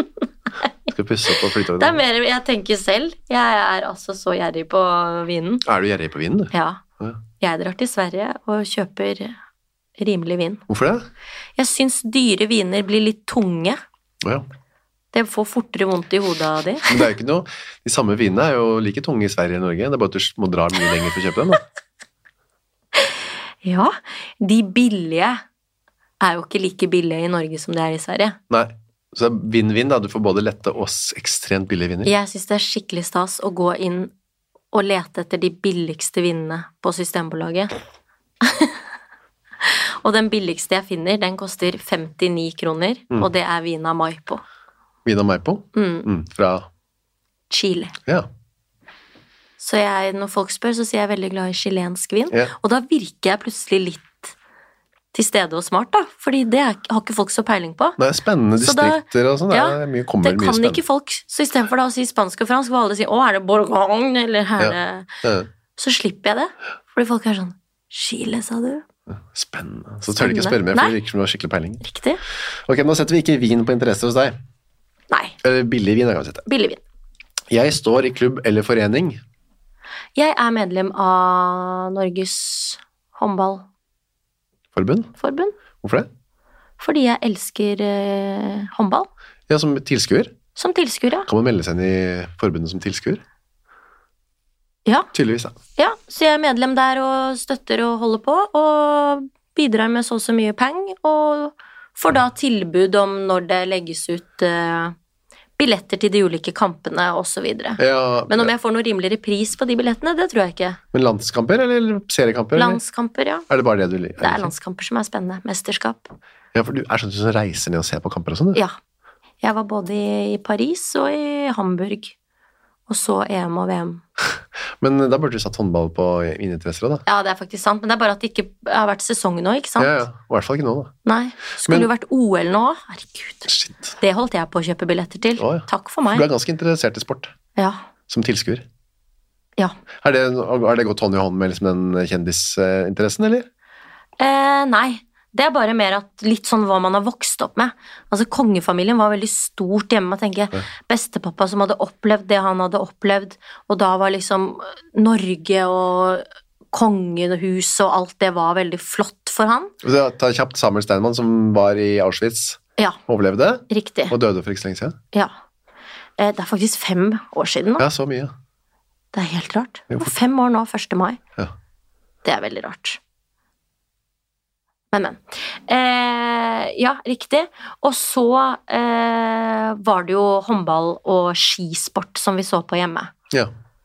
Skal pusse opp og flytte over Det er mer jeg tenker selv. Jeg er altså så gjerrig på vinen. Er du gjerrig på vinen, du? Ja. Ja. Jeg drar til Sverige og kjøper rimelig vin. Hvorfor det? Jeg syns dyre viner blir litt tunge. Å ja. Det får fortere vondt i hodet av de. Men det er jo ikke noe, de samme vinene er jo like tunge i Sverige og Norge, det er bare at du må dra mye lenger for å kjøpe dem, da. Ja, de billige er jo ikke like billige i Norge som det er i Sverige. Nei, så det er vinn-vinn da, du får både lette og s- ekstremt billige viner. Jeg synes det er skikkelig stas å gå inn og lete etter de billigste vinene på Systembolaget. Og den billigste jeg finner, den koster femtini kroner, Mm. og det er Vina Maipo, Vin av meg på? Mm. Mm, fra, Chile. ja. Så jeg, når folk spør, så sier jeg veldig glad i chilensk vin, Ja. og da virker jeg plutselig litt til stede og smart, da, fordi det er, har ikke folk så peiling på. Det er spennende Så da- distrikter og sånn, det, Ja, er mye, kommer Det mye kan spennende. ikke folk, så i stedet for da å si spansk og fransk, hvor alle sier, å, er det Bourgogne, eller er Ja. det... Ja, Så slipper jeg det, fordi folk er sånn, Chile, sa du? spennende. Så tør de ikke Spennende. spørre mer, for Nei. det virker som du har skikkelig peiling. Riktig? Ok, nå setter vi ikke vin på interesse hos deg. Nei, Eller billig vin, jeg kan sette. billig vin. Jeg står i klubb eller forening. Jeg er medlem av Norges håndballforbund, Forbund? Hvorfor det? fordi jeg elsker eh, håndball, Ja, som tilskuer. som tilskuer, ja. Kan man melde seg inn i forbundet som tilskuer? Ja, Tydeligvis, da. ja, så jeg er medlem der og støtter og holder på, og bidrar med så og så mye peng, og får da tilbud om når det legges ut eh, billetter til de ulike kampene, og så videre. Ja, Men om jeg får noe rimeligere pris på de billettene, det tror jeg ikke. men landskamper eller seriekamper? eller? Landskamper, ja. Er det bare det du liker? Det er landskamper som er spennende. Mesterskap. Ja, for du er sånn som reiser ned og ser på kamper og sånn, du? Ja. Jeg var både i Paris og i Hamburg, og så E M og V M. Men da burde du satt håndball på mine interesser også, da. Ja, det er faktisk sant, men det er bare at det ikke har vært sesong nå, ikke sant? Ja, ja. I hvert fall ikke nå, da. Nei, skulle Men- jo vært O L nå. Herregud. Shit. Det holdt jeg på å kjøpe billetter til. Å, ja. Takk for Du meg. er ganske interessert i sport, Ja. som tilskuer. Ja. Er det, er det gått hånd i hånd med liksom den kjendisinteressen, eller? Eh, nei, det er bare mer at litt sånn hva man har vokst opp med. Altså, kongefamilien var veldig stort hjemme, man tenker bestepappa som hadde opplevd det han hadde opplevd, og da var liksom Norge og kongehus og alt det var veldig flott for han. Så ta kjapt Samuel Steinmann, som var i Auschwitz, Ja, overlevde, riktig. og døde for ikke så lenge siden. Ja. Eh, det er faktisk fem år siden nå. Ja, så mye. Det er helt rart. Jo. Og fem år nå, første mai. Ja. Det er veldig rart. Men, men. Eh, ja, riktig. Og så eh, var det jo håndball og skisport som vi så på hjemme. Ja.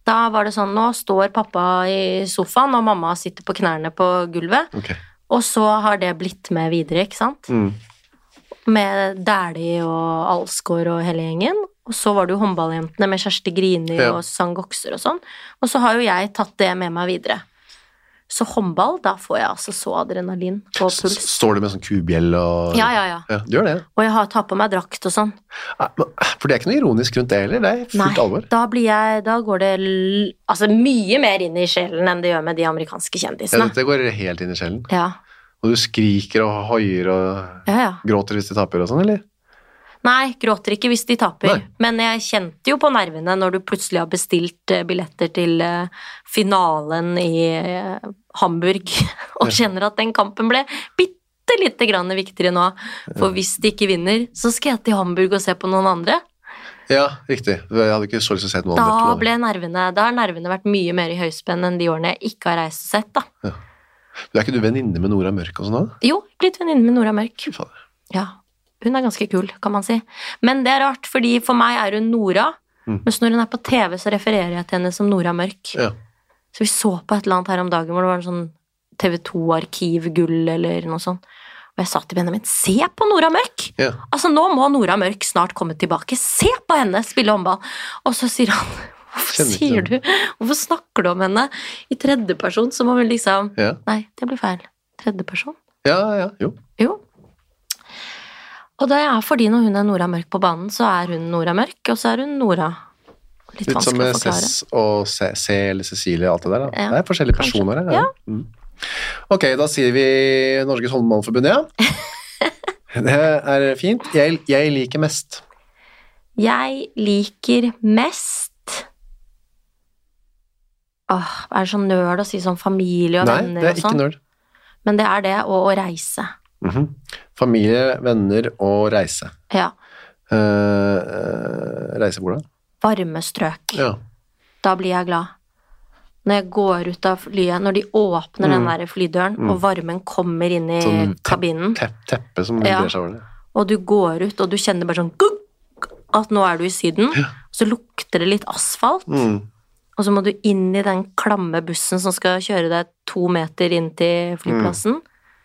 Da var det sånn, nå står pappa i sofaen, og mamma sitter på knærne på gulvet, Ok. og så har det blitt med videre, ikke sant? Mm. Med Dæhlie og Alsgaard og hele gjengen, og så var det jo håndballjentene med Kjersti Grini Ja. og Susanne Gokser og sånn, og så har jo jeg tatt det med meg videre. Så håndball, da får jeg altså så adrenalin på S- puls. Står du med sånn kubjell og... Ja, ja, ja. Ja, du gjør det. Og jeg har tatt på meg drakt og sånn. Nei, men- For det er ikke noe ironisk rundt det heller, det er fullt Nei, alvor. da blir jeg, da går det l- altså mye mer inn i sjelen enn det gjør med de amerikanske Ja, kjendisene. det går helt inn i sjelen. Ja, Og du skriker og hoier og ja, ja. gråter hvis de taper og sånn, eller? Nei, gråter ikke hvis de taper, Nei. men jeg kjente jo på nervene når du plutselig har bestilt eh, billetter til eh, finalen i eh, Hamburg, og kjenner at den kampen ble bitte lite grann viktigere nå, for hvis de ikke vinner, så skal jeg til Hamburg og se på noen andre. Ja, riktig. Jeg hadde ikke så lyst til å se noen Da andre. ble nervene, da har nervene vært mye mer i høyspenn enn de årene jeg ikke har reist og sett, da. Du er ikke du venninne med Nora Mørk og sånn da? Jo, blitt venninne med Nora Mørk. Fy fader. Ja, hun er ganske kul, kan man si. Men det er rart, fordi for meg er hun Nora, Mm. mens når hun er på T V, så refererer jeg til henne som Nora Mørk. Ja. Så vi så på et eller annet her om dagen hvor det var en sånn T V to-arkivgull eller noe sånt. Og jeg sa til Benjamin, se på Nora Mørk! Ja. Altså, nå må Nora Mørk snart komme tilbake. Se på henne spille håndball! Og så sier han, hvorfor Kjenner ikke sier du, hvorfor snakker du om henne i tredjeperson? Så må hun liksom, Ja. nei, det blir feil. Tredjeperson? Ja, ja, jo. Jo. Og det er fordi når hun er Nora Mørk på banen, så er hun Nora Mørk, og så er hun Nora. Litt Litt som vanskelig med å forklare. Cess og C, C eller Cecilie og alt det der. Da. Ja, Det er forskjellige kanskje. personer her. Ja. Mm. Ok, da sier vi Norges Håndballforbund, ja. Det er fint. Jeg, jeg liker mest. Jeg liker mest Åh, er det sånn nerd å si sånn familie og Nei, venner det er og ikke sånn? nerd. Men det er det, og å reise. Mhm. Familie, venner og reise. Ja. Eh, eh, reise hvor da? Varme strøk. Ja. Da blir jeg glad. Når jeg går ut av flyet, når de åpner den der flydøren, og varmen kommer inn i Sånn tepp- kabinen, Tepp, teppe som Ja. brer seg over det. og du går ut, og du kjenner bare sånn gugg, at nå er du i Syden, så lukter det litt asfalt, Mm. og så må du inn i den klamme bussen som skal kjøre deg to meter inn til flyplassen.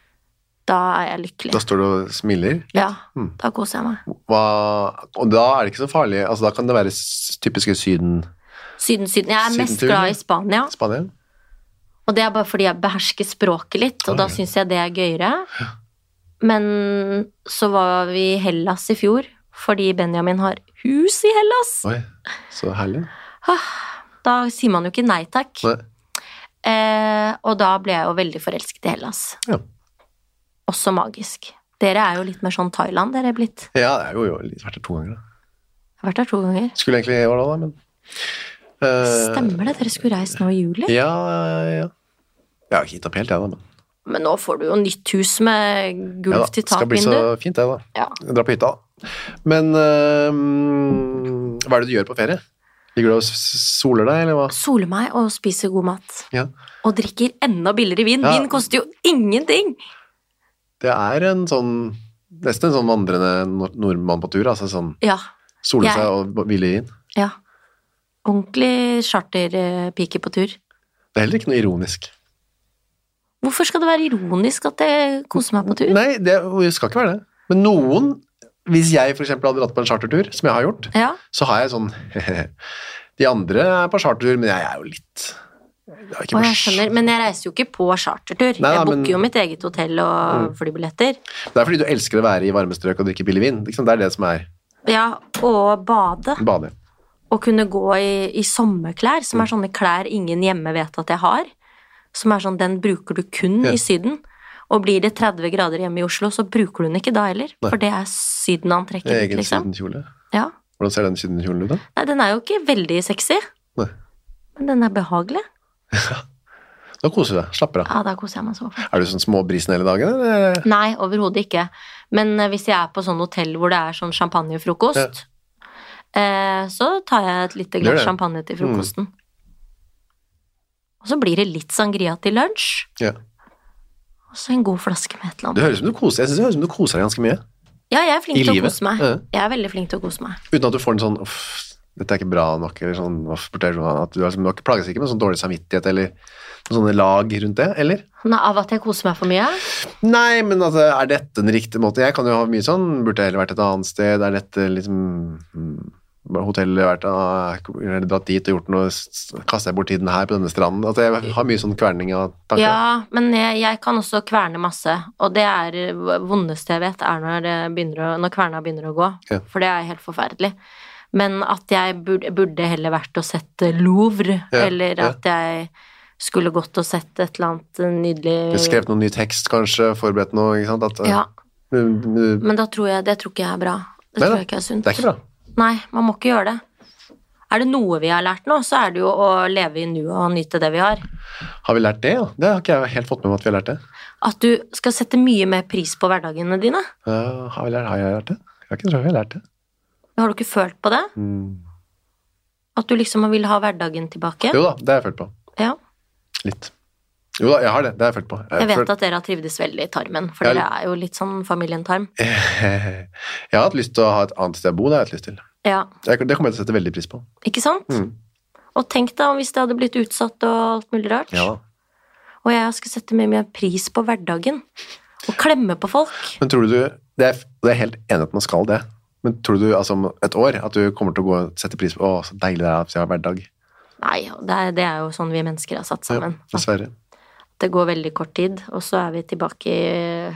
Da er jeg lykkelig. Da står du og smiler. Ja, Mm. da koser jeg meg. Hva, og da er det ikke så farlig. Altså, da kan det være s- typiske Syden, Syden, Syden. Jeg er mest Sydentur, glad ja. i Spania, Spania. og det er bare fordi jeg behersker språket litt, og Oi. da synes jeg det er gøyere. Men så var vi i Hellas i fjor, fordi Benjamin har hus i Hellas. Oi, så herlig. Da sier man jo ikke nei takk. Nei. Eh, og da ble jeg jo veldig forelsket i Hellas. Ja. Også magisk. Dere er jo litt mer sånn Thailand, dere er blitt. Ja, det er jo, jo litt vært der to ganger da. Jeg har vært der to ganger. Skulle egentlig være da, men... eh, Stemmer det, dere skulle reist nå i juli? Ja, ja. Jeg har ikke gitt opp helt, jeg da, men... Men nå får du jo nytt hus med Ja gulv da, til det skal bli så takvindu. fint det da. Ja. Dra på hytta da. Men eh, hva er det du gjør på ferie? Ligger du og s- soler deg, eller hva? Soler meg og spiser god mat. Ja. Og drikker enda billigere vin. Ja. Vin koster jo ingenting! Det er en sånn, nesten en sånn vandrende nord- nordmann på tur, altså sånn Ja. sole Jeg- seg og hvile inn. ja. Ordentlig charterpike på tur. Det er heller ikke noe ironisk. Hvorfor skal det være ironisk at jeg koser meg på tur? Nei, det skal ikke være det. Men noen, hvis jeg for eksempel hadde dratt på en chartertur, som jeg har gjort, Ja. så har jeg sånn, de andre er på chartertur, men jeg er jo litt, det er ikke Og bare- jeg skjønner, men jeg reiser jo ikke på chartertur. Nei, jeg da, men- booker jo mitt eget hotell og flybilletter. Det er fordi du elsker å være i varme strøk og drikke billig vin. Liksom, det er det som er Ja, og bade. bade. Og kunne gå i, i sommerklær, som er Mm. sånne klær ingen hjemme vet at jeg har. Som er sånn, den bruker du kun Ja. i Syden. Og blir det tretti grader hjemme i Oslo, så bruker du den ikke da heller. Nei. For det er sydenantrekket, Egen liksom. sydenkjole. Ja. Hvordan ser den sydenkjolen ut da? Nei, den er jo ikke veldig sexy. Nei. Men den er behagelig. Da koser du deg, slapper av. Ja, da koser jeg meg så. Er du sånn småbrisen hele dagen, eller? Nei, overhodet ikke. Men eh, hvis jeg er på sånn hotell hvor det er sånn champagnefrokost, eh, så tar jeg et lite Gjør glass det. champagne til frokosten. Og så blir det litt sangria til lunsj, Ja. og så en god flaske med et eller Det annet. høres ut som du koser, jeg synes det høres ut som du koser deg ganske mye. Ja, jeg er flink I til livet? å kose meg. Ja. Jeg er veldig flink til å kose meg. Uten at du får en sånn, uff, dette er ikke bra nok, eller sånn, at du har liksom, nok plages ikke med sånn dårlig samvittighet, eller noen sånne lag rundt det, eller? Nei, av at jeg koser meg for mye? Nei, men altså, er dette den riktige måten? Jeg kan jo ha mye sånn, burde jeg heller vært et annet sted, er dette liksom, hotellet vært, eller dratt dit og gjort noe, kastet jeg bort tiden her på denne stranden, altså jeg har mye sånn kverning av tanker. Ja, men jeg, jeg kan også kverne masse, og det er vondeste jeg vet, er når, det begynner å, når kverna begynner å gå, Ja. for det er helt forferdelig. Men at jeg burde, burde heller vært å sette Louvre, Ja, eller ja. at jeg skulle gått og sett et eller annet nydelig... Skrevet noen ny tekst, kanskje, forberedt noe, ikke sant? At, Ja, mm, mm, men da tror jeg, det tror ikke jeg er bra. Det Nei tror da, jeg ikke er sunt. det er ikke bra. Nei, man må ikke gjøre det. Er det noe vi har lært nå, så er det jo å leve i nuet og nyte det vi har. Har vi lært det, ja? Det har ikke jeg helt fått med meg at vi har lært det. At du skal sette mye mer pris på hverdagene dine. Ja, har, vi lært, har jeg lært det? Jeg har ikke tror jeg har lært det. Har du ikke følt på det? Mm. At du liksom vil ha hverdagen tilbake? Jo da, det har jeg følt på. Ja. Litt. Jo da, jeg har det. Det har jeg følt på. Jeg vet følt... at dere har trivdes veldig i Tarmen, for Ja. dere er jo litt sånn familien Tarm. Jeg har hatt lyst til å ha et annet sted å bo, det har jeg hatt lyst til. Ja, Jeg- Det kommer jeg til å sette veldig pris på. ikke sant? Mm. Og tenk da hvis det hadde blitt utsatt og alt mulig rart. Ja da. Og jeg skal sette mye mer pris på hverdagen. Og klemme på folk. Men tror du, det er, det er helt enig at man skal det, men tror du altså om et år at du kommer til å gå og sette pris på, å, så deilig det er at vi har hverdag? Nei, det er, det er jo sånn vi mennesker har satt sammen. Ja, dessverre. Det går veldig kort tid, og så er vi tilbake i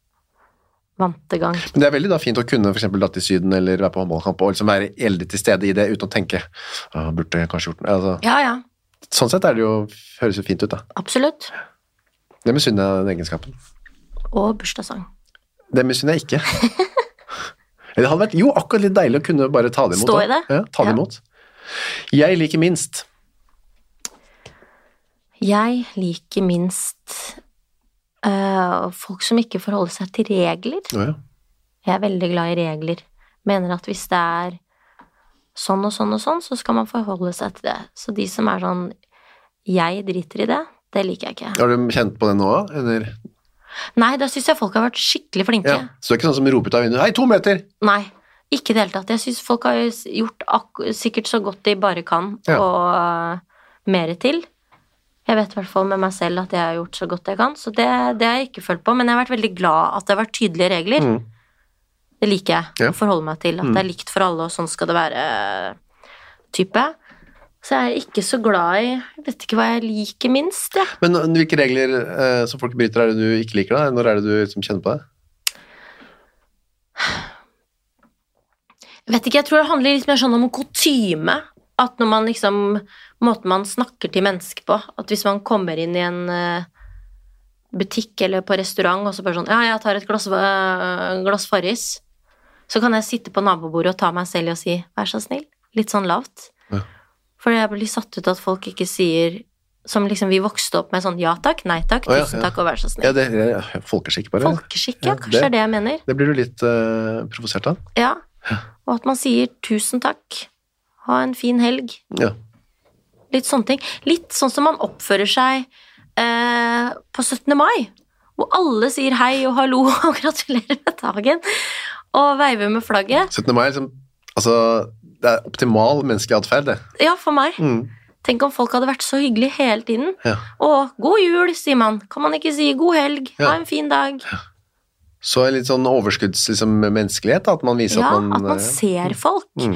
vante gang. Men det er veldig da fint å kunne for eksempel dra til Syden eller være på håndballkamp og liksom være eldig til stede i det uten å tenke, «Å, burde jeg kanskje gjort noe?» altså, Ja, ja, Sånn sett er det jo, høres jo fint ut da. absolutt. Det misunner jeg den egenskapen. Og bursdagssang. Det misunner jeg ikke. Det hadde vært jo akkurat litt deilig å kunne bare ta det imot. Stå da. i det. Ja, ta det Ja. imot. Jeg liker minst. Jeg liker minst øh, folk som ikke forholder seg til regler. Å ja. Jeg er veldig glad i regler. Mener at hvis det er sånn og sånn og sånn, så skal man forholde seg til det. Så de som er sånn, jeg driter i det, det liker jeg ikke. Har du kjent på det nå, eller? Nei, da synes jeg folk har vært skikkelig flinke. Ja. Så det er ikke sånn som roper ut av vinduet, hei, to meter! Nei, ikke i det hele tatt. Jeg synes folk har gjort ak sikkert så godt de bare kan, Ja. og uh, mer til. Jeg vet i hvert fall med meg selv at jeg har gjort så godt jeg kan, så det, det har jeg ikke følt på, men jeg har vært veldig glad at det har vært tydelige regler. Mm. Det liker jeg, Ja. å forholde meg til, at det er likt for alle, og sånn skal det være, type. Så jeg er ikke så glad i, jeg vet ikke hva jeg liker minst, ja. Men hvilke regler eh, som folk bryter er det du ikke liker da? Når er det du liksom kjenner på det? Jeg vet ikke, jeg tror det handler litt mer sånn om kutyme, at når man liksom, måten man snakker til mennesker på, at hvis man kommer inn i en uh, butikk eller på restaurant, og så bare sånn, ja, jeg tar et glass, uh, glass Farris, så kan jeg sitte på nabobordet og ta meg selv i og si, vær så snill, litt sånn lavt. Ja. For jeg blir satt ut at folk ikke sier, som liksom vi vokste opp med sånn, ja takk, nei takk, Å, ja, tusen ja. takk og vær så snill. Ja, det er folkeskikk bare. Folkeskikk, ja, Ja, kanskje det- det er det jeg mener. Det blir du litt uh, provosert av. Ja, og at man sier tusen takk, ha en fin helg. Ja. Litt sånne ting. Litt sånn som man oppfører seg eh, på syttende mai, hvor alle sier hei og hallo og gratulerer med dagen, og veiver med flagget. syttende mai er liksom, altså, det er optimal menneskelig adferd, det. Ja, for meg. Mm. Tenk om folk hadde vært så hyggelig hele tiden. Ja. Og god jul, sier man. Kan man ikke si god helg, Ja. ha en fin dag? Så en litt sånn overskudds, liksom, menneskelighet, da, at man viser Ja, at man... at man eh, ser folk. Mm.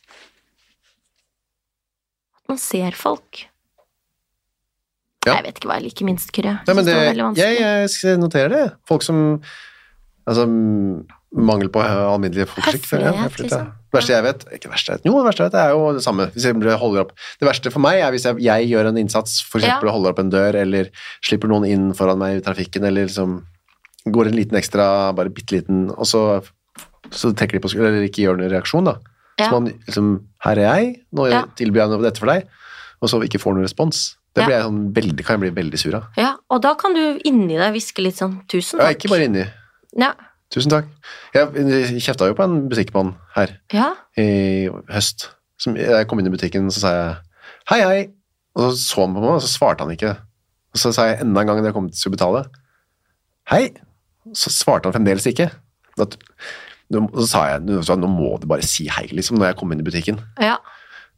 At man ser folk. Ja. Jeg vet ikke hva jeg liker minst, Kyrre. Nei, men Synes det, var veldig vanskelig. jeg, jeg skal notere det. Folk som, altså, mangel på alminnelig folkeskikk. Høflighet, høflighet, liksom. Det verste jeg vet, ikke verste jeg vet, jo, det verste jeg vet er jo det samme, hvis jeg holder opp. Det verste for meg er hvis jeg, jeg gjør en innsats, for eksempel Ja. holder opp en dør, eller slipper noen inn foran meg i trafikken, eller liksom går en liten ekstra, bare bitteliten, og så, så trekker de på skulderen, eller ikke gjør noen reaksjon da. Ja. Så man liksom, her er jeg, nå Ja. tilbyr jeg noe dette for deg, og så ikke får noen respons. Det Ja. blir jeg sånn veldig, kan jeg bli veldig sur av. Ja, og da kan du inni deg hviske litt sånn, tusen Ja, takk. ikke bare inni. Ja, Tusen takk. Jeg kjefta jo på en butikkmann her ja, i høst. Som jeg kom inn i butikken, så sa jeg hei, hei. Og så så han på meg, og så svarte han ikke. Og så sa jeg enda en gang da jeg kom til å betale hei. Så svarte han fremdeles ikke. At, og så sa jeg, så, nå må du bare si hei, liksom, når jeg kom inn i butikken. ja.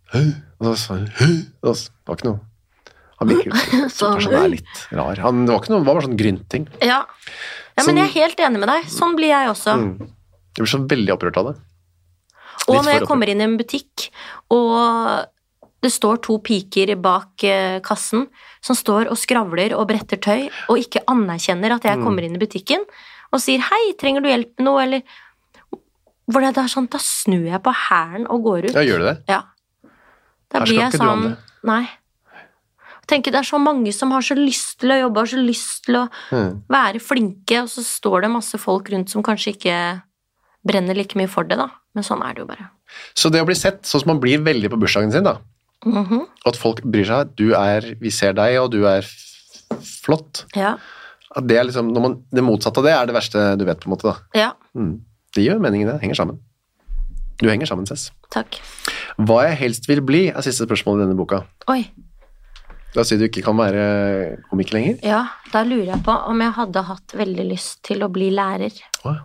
Hø? Og så sa han hø? Og så, det var ikke noe. Han virker jo så kanskje han er litt rar. Han, det var ikke noe, det var bare sånn grynting. Ja. ja, men jeg er helt enig med deg. Sånn blir jeg også. Mm. Jeg blir så veldig opprørt av det. Litt og når jeg kommer inn i en butikk, og det står to piker bak eh, kassen som står og skravler og bretter tøy, og ikke anerkjenner at jeg kommer inn i butikken, og sier, hei, trenger du hjelp med noe, eller hvor det er sånn, da snur jeg på hælen og går ut. Ja, gjør du det? Ja. Da Her blir skal jeg ikke du sånn, handle. nei. Jeg tenker det er så mange som har så lyst til å jobbe, har så lyst til å Mm. være flinke, og så står det masse folk rundt som kanskje ikke brenner like mye for det da, men sånn er det jo bare. Så det å bli sett, sånn som man blir veldig på bursdagen sin da, Mhm. og at folk bryr seg, du er, vi ser deg, og du er f- flott. Ja, At det er liksom, når man, det motsatte av det er det verste du vet på en måte da. ja, Mm. Det gjør meningen, det henger sammen. Du henger sammen, Cess. takk. Hva jeg helst vil bli, er siste spørsmål i denne boka. Oi, La oss si du ikke kan være komiker lenger. ja, da lurer jeg på om jeg hadde hatt veldig lyst til å bli lærer. Åh,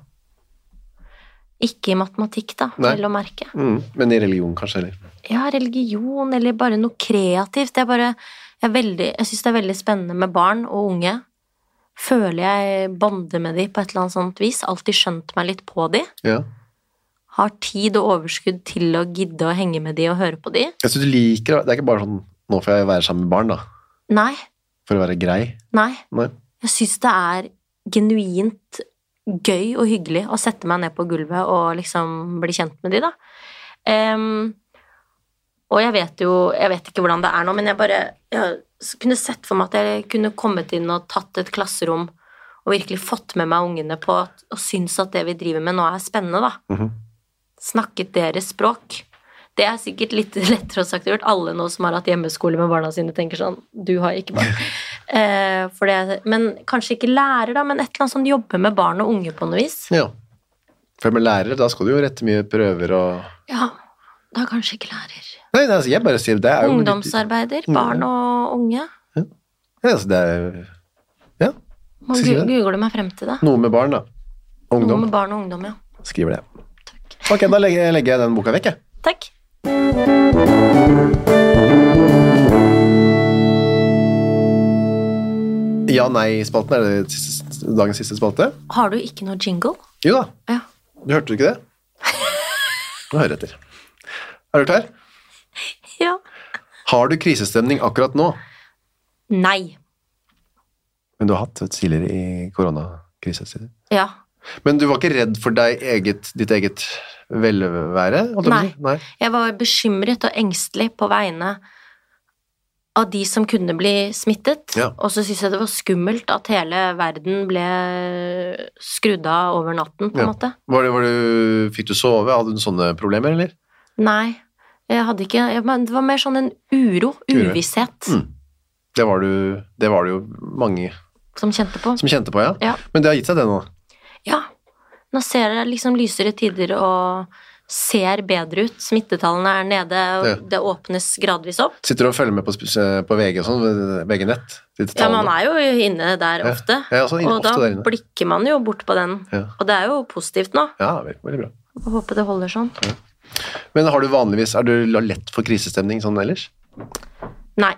Ikke i matematikk da, Nei. vil å merke. mm. Men i religion kanskje, eller? Ja, religion, eller bare noe kreativt. Det er bare, jeg, er veldig, jeg synes det er veldig spennende med barn og unge. Føler jeg bonder med de på et eller annet sånt vis. Alltid skjønt meg litt på de. Ja. Har tid og overskudd til å gidde å henge med de og høre på de. Jeg synes du liker, det er ikke bare sånn, nå får jeg være sammen med barn da, Nei, for å være grei. nei. Nei. Jeg synes det er genuint gøy og hyggelig å sette meg ned på gulvet og liksom bli kjent med de da. Em, og jeg vet jo, jeg vet ikke hvordan det er nå, men jeg bare jeg kunne sett for meg at jeg kunne kommet inn og tatt et klasserom og virkelig fått med meg ungene på at, og synes at det vi driver med nå er spennende da. Mhm. Snakket deres språk. Det er sikkert litt lettere å sagt gjort. Alle nå som har hatt hjemmeskole med barna sine tenker sånn, du har ikke barn. eh, for det, men kanskje ikke lærer da, men et eller annet sånn jobbe med barn og unge på noe vis. Ja. For med lærere, da skal du jo rette mye prøver og... Ja, da kanskje ikke lærer. Nei, altså, jeg bare sier, det er jo... litt- Ungdomsarbeider, barn og unge. Ja, altså, det er... Ja, Må Sier gu- det. google meg frem til det. noe med barn da. Noe Ungdom. med barn og ungdom, ja. Skriver det. Ok, da legger, legger jeg den boka vekk, jeg. Takk. Ja-nei-spalten, er det siste, dagens siste spalte? Har du ikke noe jingle? Jo da, Ja. du hørte ikke det? Nå hører jeg etter. Er du klar? Ja. Har du krisestemning akkurat nå? Nei. Men du har hatt det tidligere i koronakrisestider. Ja. Men du var ikke redd for deg eget, ditt eget velvære? holdt jeg på å si? Nei. Jeg var bekymret og engstelig på vegne av de som kunne bli smittet, Ja. og så synes jeg det var skummelt at hele verden ble skrudd av over natten, på en Ja. måte. Var det, var du, fikk du sove? Hadde du sånne problemer, eller? Nei, jeg hadde ikke, jeg, men det var mer sånn en uro, Uro. uvisshet, Mm. Det var, du, det var det jo mange som kjente på. som kjente på, ja. Ja. Men det har gitt seg det nå. Ja, nå ser jeg liksom lysere tider og ser bedre ut. Smittetallene er nede, og Ja. det åpnes gradvis opp. Sitter du og følger med på, sp- på V G og sånn, V G-nett? Ja, man er jo inne der Ja. ofte, Ja, altså, inne- og da ofte der inne. blikker man jo bort på den. Ja. Og det er jo positivt nå. Ja, veldig, veldig bra. Jeg håper det holder sånn. Men har du vanligvis, er du lett for krisestemning sånn ellers? Nei.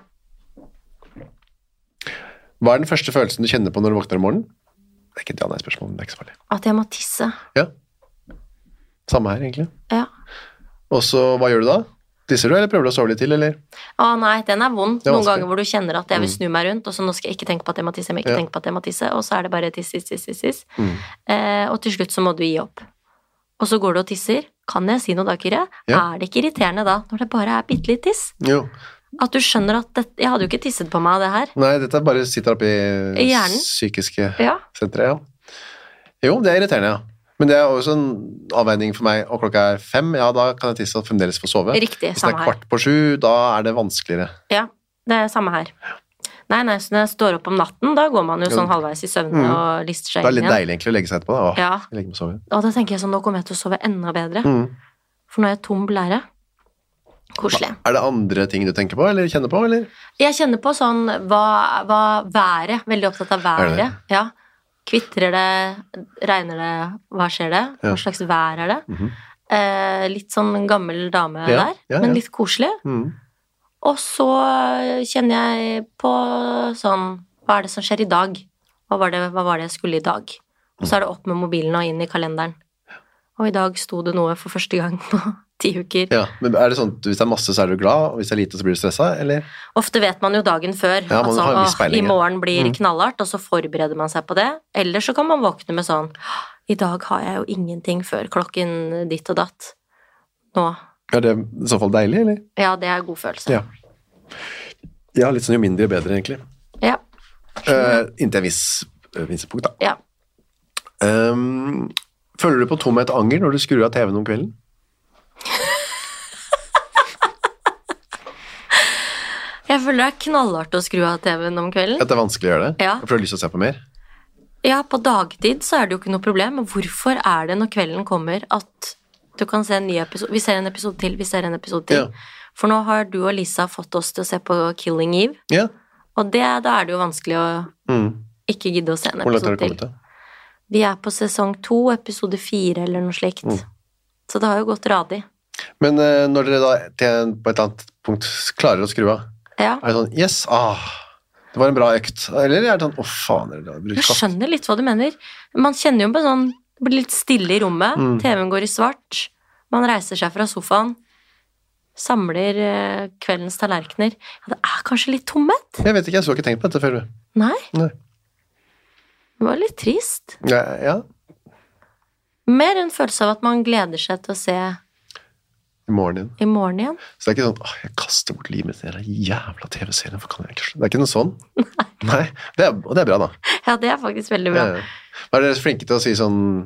Hva er den første følelsen du kjenner på når du våkner om morgenen? Det er ikke et ja-nei-spørsmål, men det er ikke så farlig. At jeg må tisse. Ja. Samme her, egentlig. Ja. Og så, hva gjør du da? Tisser du, eller prøver du å sove litt til, eller? Å nei, den er vond. Det er Noen vanskelig. ganger hvor du kjenner at jeg vil snu meg rundt, og så nå skal jeg ikke tenke på at jeg må tisse, jeg må ikke Ja. tenke på at jeg må tisse, og så er det bare tiss, tiss, tiss, tiss, tiss. Mm. Eh, og til slutt så må du gi opp. Og så går du og tisser. Kan jeg si noe da, Kyrre? Ja. Er det ikke irriterende da, når det bare er bitte litt tiss? Jo. At du skjønner at det, jeg hadde jo ikke tisset på meg av det her. Nei, dette bare sitter oppe i I hjernen. psykiske Ja. senteret, ja. Jo, det er irriterende, ja. Men det er også en avveining for meg, og klokka er fem, ja, da kan jeg tisse og fremdeles få sove. Riktig, Hvis det samme er her. kvart på sju, da er det vanskeligere. Ja, det er samme her. Nei, nei, så når jeg står opp om natten, da går man jo sånn halvveis i søvne Mm. og lister seg Det er inn litt igjen. deilig egentlig å legge seg etterpå, da. Åh, Ja. jeg legger meg og sover. Og da tenker jeg sånn, nå kommer jeg til å sove enda bedre. Mm. For nå er jeg tom blære. Koselig. Er det andre ting du tenker på, eller kjenner på, eller? Jeg kjenner på sånn, hva, hva været, veldig opptatt av Er det været. det? Ja. Kvittrer det, regner det, hva skjer det? Ja. Hva slags vær er det? Mhm. eh, litt sånn gammel dame Ja, der, ja, men ja. litt koselig. Mm. Og så kjenner jeg på sånn, hva er det som skjer i dag? Hva var det, hva var det jeg skulle i dag? Og så er det opp med mobilen og inn i kalenderen. Og i dag sto det noe for første gang på ti uker. Ja, men er det sånn at hvis det er masse, så er du glad, og hvis det er lite, så blir du stresset, eller? Ofte vet man jo dagen før, Ja, man at sånn, har en viss «Åh, peiling, i ja. morgen blir Mm. knallhardt, og så forbereder man seg på det. Eller så kan man våkne med sånn, i dag har jeg jo ingenting før klokken ditt og datt. Nå, Er det i så fall deilig, eller? ja, det er god følelse. Ja. Ja, litt sånn jo mindre, jo bedre, egentlig. Ja, Uh, inntil en viss, uh, viss punkt, da. ja. Um, føler du på tomhet og anger når du skrur av T V-en om kvelden? Jeg føler det er knallhardt å skru av T V-en om kvelden. At det er vanskelig å gjøre det? Ja. For du har lyst til å se på mer? Ja, på dagtid så er det jo ikke noe problem, men hvorfor er det når kvelden kommer at du kan se en ny episode, vi ser en episode til, vi ser en episode til. Ja. For nå har du og Lisa fått oss til å se på Killing Eve, Ja. og det, da er det jo vanskelig å Mm. ikke gidde å se en Hvor langt har episode du kommet til. til? Vi er på sesong to, episode fire eller noe slikt. Mm. Så det har jo gått radig. Men uh, når dere da til, en- på et eller annet punkt klarer å skru av, Ja, er det sånn, yes, ah, det var en bra økt. Eller er det sånn, å faen, er det da? jeg skjønner litt hva du mener. Man kjenner jo på sånn, det blir litt stille i rommet, Mm. T V-en går i svart, man reiser seg fra sofaen, samler eh, kveldens tallerkener. Ja, det er kanskje litt tomhet? Jeg vet ikke, jeg så ikke tenkt på dette før. du. Nei, Nei. det var litt trist. Ja, ja, Mer en følelse av at man gleder seg til å se i morgen igjen. i morgen igjen. Så det er ikke sånn, åh, jeg kaster bort livet til den jævla T V-serien, for kan jeg ikke slutte? Det er ikke noe sånn. Nei, det er, og det er bra da. Ja, det er faktisk veldig bra. Ja, ja. Var dere flinke til å si sånn,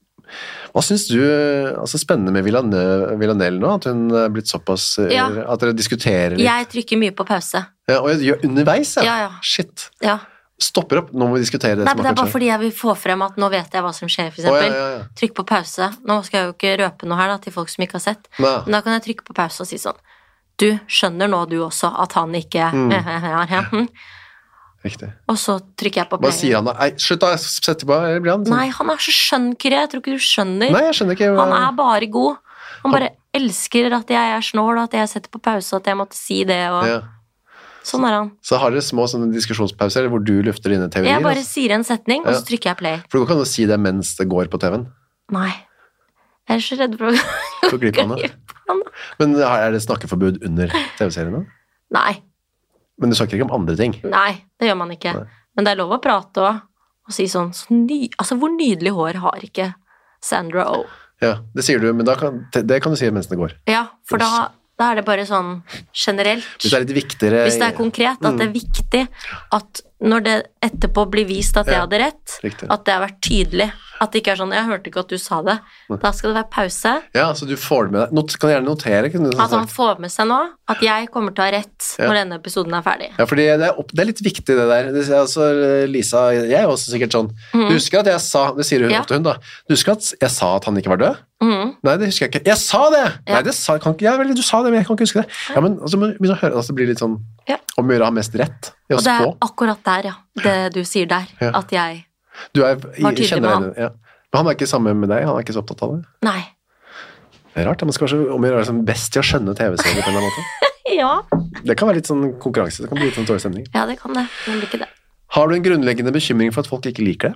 hva synes du, altså spennende med Villanelle, Villanelle nå, at hun er blitt såpass, Ja. at dere diskuterer litt? Jeg trykker mye på pause. Ja, og jeg gjør underveis, ja. Ja, ja. Shit. Ja. Stopper opp, nå må vi diskutere det Nei, som men det er bare akkurat skjer. fordi jeg vil få frem at nå vet jeg hva som skjer, for Å, eksempel. ja, ja, ja. Trykk på pause. Nå skal jeg jo ikke røpe noe her da, til folk som ikke har sett. Nei. Men da kan jeg trykke på pause og si sånn, du skjønner nå du også at han ikke Mm. Riktig. Og så trykker jeg på Hva play. sier han da? Nei, slutt da, sett tilbake, eller blir han sånn? Nei, han er så skjønn, Kyrre. Jeg tror ikke du skjønner. Nei, jeg skjønner ikke. hva- Han er bare god. Han bare elsker at jeg er snål, og at jeg setter på pause, og at jeg måtte si det, og Ja. sånn er han. Så har dere små sånne diskusjonspauser hvor du lufter dine teorier. Jeg bare altså. sier en setning, og Ja. så trykker jeg play. For du kan jo si det mens det går på T V-en. Nei. Jeg er så redd for å Gå glipp av det. Men er det snakkeforbud under T V-serien da? Nei. Men du snakker ikke om andre ting? Nei, det gjør man ikke. Nei. Men det er lov å prate og, og si sånn, så ny, altså hvor nydelig hår har ikke Sandra Oh? Ja, det sier du, men da kan, det kan du si mens det går. Ja, for da, da er det bare sånn generelt. Hvis det er litt viktigere... Hvis det er konkret, at det er viktig at når det etterpå blir vist at jeg Ja, hadde rett, riktig. at det har vært tydelig, at det ikke er sånn, jeg hørte ikke at du sa det, da skal det være pause. Ja, så du får det med deg. Not, kan du gjerne notere, kunne du At han sagt. får med seg nå at jeg kommer til å ha rett Ja. når denne episoden er ferdig. Ja, fordi det er, opp, det er litt viktig det der. Det, er altså, Lisa, jeg er også sikkert sånn. Du husker at jeg sa, det sier hun Ja. ofte hun da, du husker at jeg sa at han ikke var død? Mhm. Nei, det husker jeg ikke. Jeg sa det! Ja. Nei, det sa jeg kan ikke. Ja, vel, du sa det, men jeg kan ikke huske det. Ja, men altså, men begynn å høre, altså, det blir litt sånn, Ja. om å gjøre å ha mest rett i å Og det er spå. akkurat der, ja, det du sier der, Ja. at jeg, Du er, Var tydelig kjenner med henne, ja. Men han er ikke sammen med deg, han er ikke så opptatt av det. nei. Det er rart, man skal kanskje om å gjøre det som best til å skjønne T V-serier på en eller annen måte. Ja, Det kan være litt sånn konkurranse, det kan bli litt sånn dårlig stemning. ja, det kan det, men ikke det. Har du en grunnleggende bekymring for at folk ikke liker det?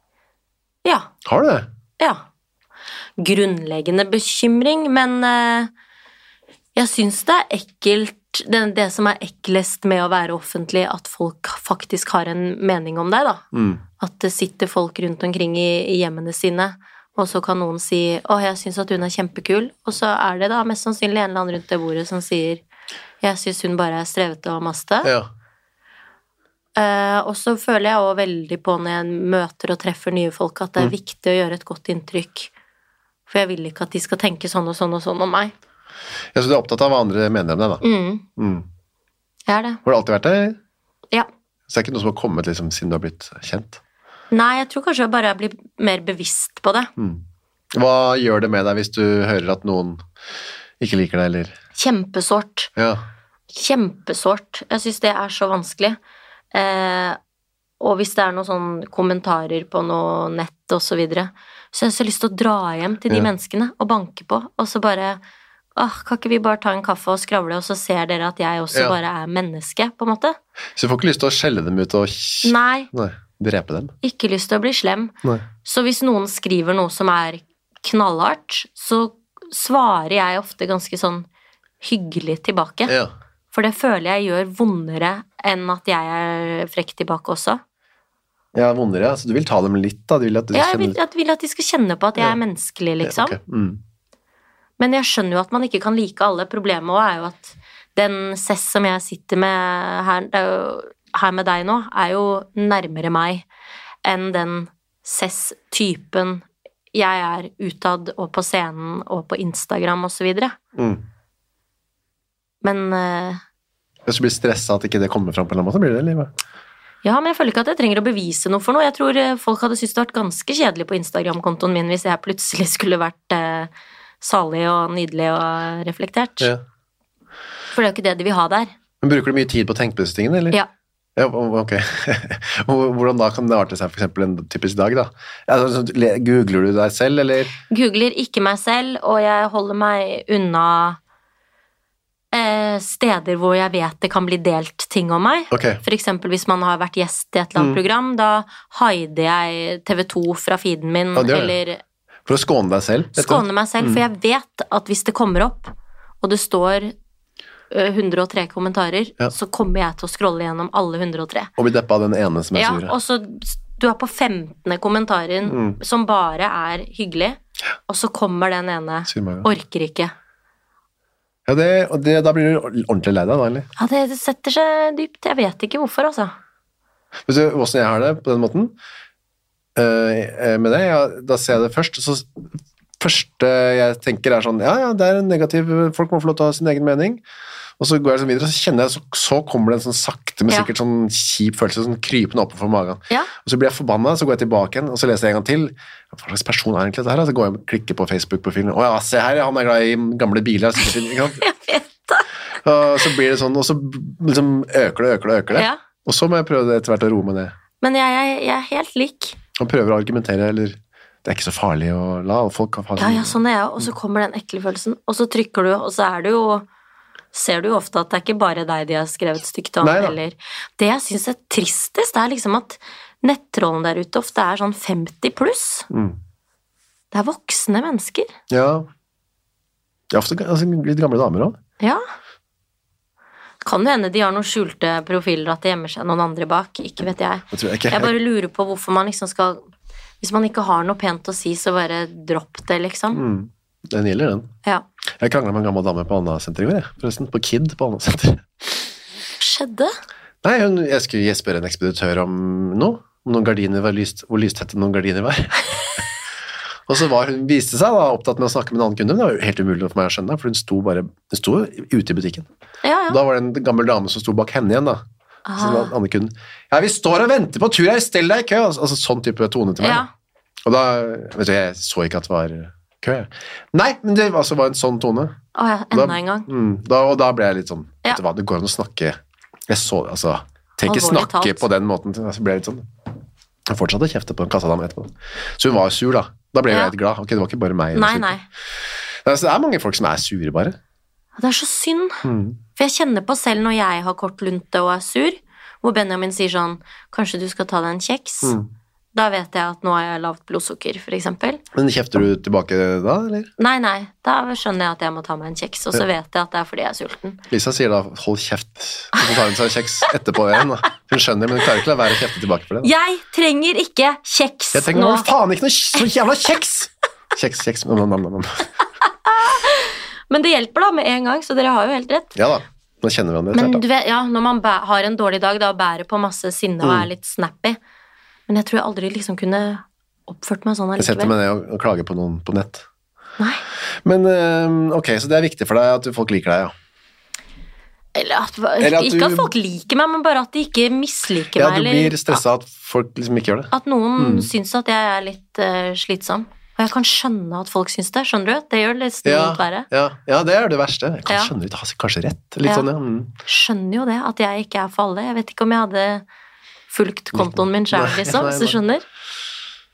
Ja, Har du det? ja. Grunnleggende bekymring, men eh, jeg synes det er ekkelt, det, det som er ekkelest med å være offentlig, at folk faktisk har en mening om deg, da. Mm. At det sitter folk rundt omkring i, i hjemmene sine, og så kan noen si, å, jeg synes at hun er kjempekul, og så er det da mest sannsynlig en eller annen rundt det bordet som sier, jeg synes hun bare er strevete og maste. Ja. Eh, og så føler jeg også veldig på når jeg møter og treffer nye folk, at det er Mm. viktig å gjøre et godt inntrykk. For jeg vil ikke at de skal tenke sånn og sånn og sånn om meg. Ja, så du er opptatt av hva andre mener om deg, da? Mm, Mm. jeg er det. Har du alltid vært det? Ja. Så det er ikke noe som har kommet liksom, siden du har blitt kjent? Nei, jeg tror kanskje jeg bare blir mer bevisst på det. Mm. Hva gjør det med deg hvis du hører at noen ikke liker deg, eller? Kjempesårt. Ja. Kjempesårt. Jeg synes det er så vanskelig. Eh, og hvis det er noen sånne kommentarer på noe nett og så videre. Så jeg har så lyst til å dra hjem til de Ja. menneskene og banke på, og så bare, åh, kan ikke vi bare ta en kaffe og skravle, og så ser dere at jeg også Ja. bare er menneske, på en måte? Så du får ikke lyst til å skjelle dem ut og Nei, Nei, drepe dem? ikke lyst til å bli slem. Nei. Så hvis noen skriver noe som er knallhardt, så svarer jeg ofte ganske sånn hyggelig tilbake. Ja. For det føler jeg gjør vondere enn at jeg er frekk tilbake også. Ja, vondere, ja. Så du vil ta dem litt, da? Du vil at de Ja, jeg vil, kjenner- jeg vil at de skal kjenne på at jeg Ja. er menneskelig, liksom. Ja, ok. Mm. Men jeg skjønner jo at man ikke kan like alle. Problemet også er jo at den Cess som jeg sitter med her, det er jo, her med deg nå, er jo nærmere meg enn den Cess-typen jeg er utad og på scenen og på Instagram og så videre. Mm. Men eh, Hvis du blir stresset at ikke det kommer fram på en eller annen måte, blir det livet. ja, men jeg føler ikke at jeg trenger å bevise noe for noe. Jeg tror eh, folk hadde syntes det vært ganske kjedelig på Instagram-kontoen min hvis jeg plutselig skulle vært eh, salig og nydelig og reflektert. Ja. For det er jo ikke det de vil ha der. Men bruker du mye tid på å tenke på disse tingene, eller? Ja. Ja, ok. Hvordan da kan det arte seg for eksempel en typisk dag, da? Altså, le- googler du deg selv, eller? Googler ikke meg selv, og jeg holder meg unna eh, steder hvor jeg vet det kan bli delt ting om meg. Ok. For eksempel hvis man har vært gjest i et eller annet Mm. program, da hider jeg T V to fra feeden min, Ja, det gjør det. eller For å skåne deg selv? vet du? skåne meg selv, Mm. for jeg vet at hvis det kommer opp, og det står eh, hundre og tre kommentarer, Ja. så kommer jeg til å scrolle gjennom alle hundre og tre. Og bli deppa av den ene som er Ja, sur. og så du er på femtende kommentaren Mm. som bare er hyggelig, og så kommer den ene, Sur meg, ja. orker ikke. Ja, det, og det, da blir du ordentlig lei deg, da, eller? Ja, det, det setter seg dypt. Jeg vet ikke hvorfor, altså. Vet du hvordan jeg har det på den måten? Eh, med det, ja, da ser jeg det først, så første jeg tenker er sånn, ja, ja, det er en negativ, folk må få lov til å ha sin egen mening, og så går jeg sånn videre, og så kjenner jeg, så, så kommer det en sånn sakte, men Ja. sikkert sånn kjip følelse, sånn krypende oppover magen. Ja. Og så blir jeg forbannet, så går jeg tilbake igjen, og så leser jeg en gang til. Hva slags person er egentlig dette her? Og så går jeg og klikker på Facebook-profilen. Å ja, se her, han er glad i gamle biler. Sikkert, ikke sant? Jeg vet det. Og så blir det sånn, og så liksom øker det, øker det, øker det. Ja. Og så må jeg prøve det etter hvert å roe meg ned. Men jeg, jeg, jeg er helt lik. Og prøver å argumentere, eller det er ikke så farlig å la folk ha Ja, ja, sånn er jeg, og så kommer den ekle følelsen, og så trykker du, og så er det jo, ser du jo ofte at det er ikke bare deg de har skrevet stygt om, Nei da. eller det jeg synes er tristest, det er liksom at nettrollene der ute ofte er sånn femti pluss. Mm. Det er voksne mennesker. Ja. Det er ofte altså, litt gamle damer også. Ja. Kan jo hende de har noen skjulte profiler at det gjemmer seg noen andre bak, ikke vet jeg. Det tror jeg ikke. Jeg bare lurer på hvorfor man liksom skal, hvis man ikke har noe pent å si, så bare dropp det, liksom. Mm. Den gjelder den. Ja. Jeg kranglet med en gammel dame på Anna-senter i går, jeg, forresten, på Kid på Anna-senter. Skjedde? Nei, hun, jeg skulle spørre en ekspeditør om noe, om noen gardiner var lyst, hvor lystette noen gardiner var. Og så var hun, viste seg da, opptatt med å snakke med en annen kunde, men det var jo helt umulig for meg å skjønne, for hun sto bare, hun sto ute i butikken. Ja, ja. Da var det en gammel dame som sto bak henne igjen da, så Ah. den andre kunden, ja, vi står og venter på tur her, stell deg i kø, altså sånn type tone til meg. Ja. Og da, vet du, jeg så ikke at det var kø. jeg. Nei, men det altså, var en sånn tone. Å ja, Da- enda en gang. Mm, da, og da ble jeg litt sånn, Ja. vet du hva, det går an å snakke, jeg så, altså, tenk ikke Alvorlig snakke talt. på den måten, så ble jeg litt sånn, jeg fortsatte å kjefte på en kassadame etterpå. Så hun var sur da, da ble jeg Ja. litt glad, ok, det var ikke bare meg. Nei, nei. Nei, så det er mange folk som er sure bare. Det er så synd. Mm. For jeg kjenner på selv når jeg har kort lunte og er sur, hvor Benjamin sier sånn, kanskje du skal ta deg en kjeks? Mm. Da vet jeg at nå har jeg lavt blodsukker, for eksempel. Men kjefter du tilbake da, eller? Nei, nei, da skjønner jeg at jeg må ta meg en kjeks, og så vet jeg at det er fordi jeg er sulten. Lisa sier da, hold kjeft, og så tar hun seg en kjeks etterpå igjen da. Hun skjønner, men hun klarer ikke å la være å kjefte tilbake for det. Da. Jeg trenger ikke kjeks Jeg tenker, nå. nå faen ikke noe så jævla kjeks! Kjeks, kjeks, nom, nom, nom, nom. Men det hjelper da med en gang, så dere har jo helt rett. Ja da, nå kjenner vi hverandre Men etter du hvert da. vet, ja, når man bæ- har en dårlig dag da, og bærer på masse sinne og Mm. er litt snappy, men jeg tror jeg aldri liksom kunne oppført meg sånn Jeg setter allikevel. meg ned og, og klager på noen på nett. Nei. Men eh, ok, så det er viktig for deg at folk liker deg, ja. Eller at, Eller at ikke du- at folk liker meg, men bare at de ikke misliker Ja, meg, du eller blir stresset at folk liksom ikke gjør det. at noen Mm. syns at jeg er litt eh, slitsom. Og jeg kan skjønne at folk syns det, skjønner du? Det gjør det litt Ja, vondt verre. ja, ja, det er det verste. Jeg kan Ja. skjønne det, du har kanskje rett. Litt Ja. sånn, ja. Mm. Skjønner jo det, at jeg ikke er for alle. Jeg vet ikke om jeg hadde fulgt kontoen min selv, Nei, liksom, nei, hvis du nei. skjønner.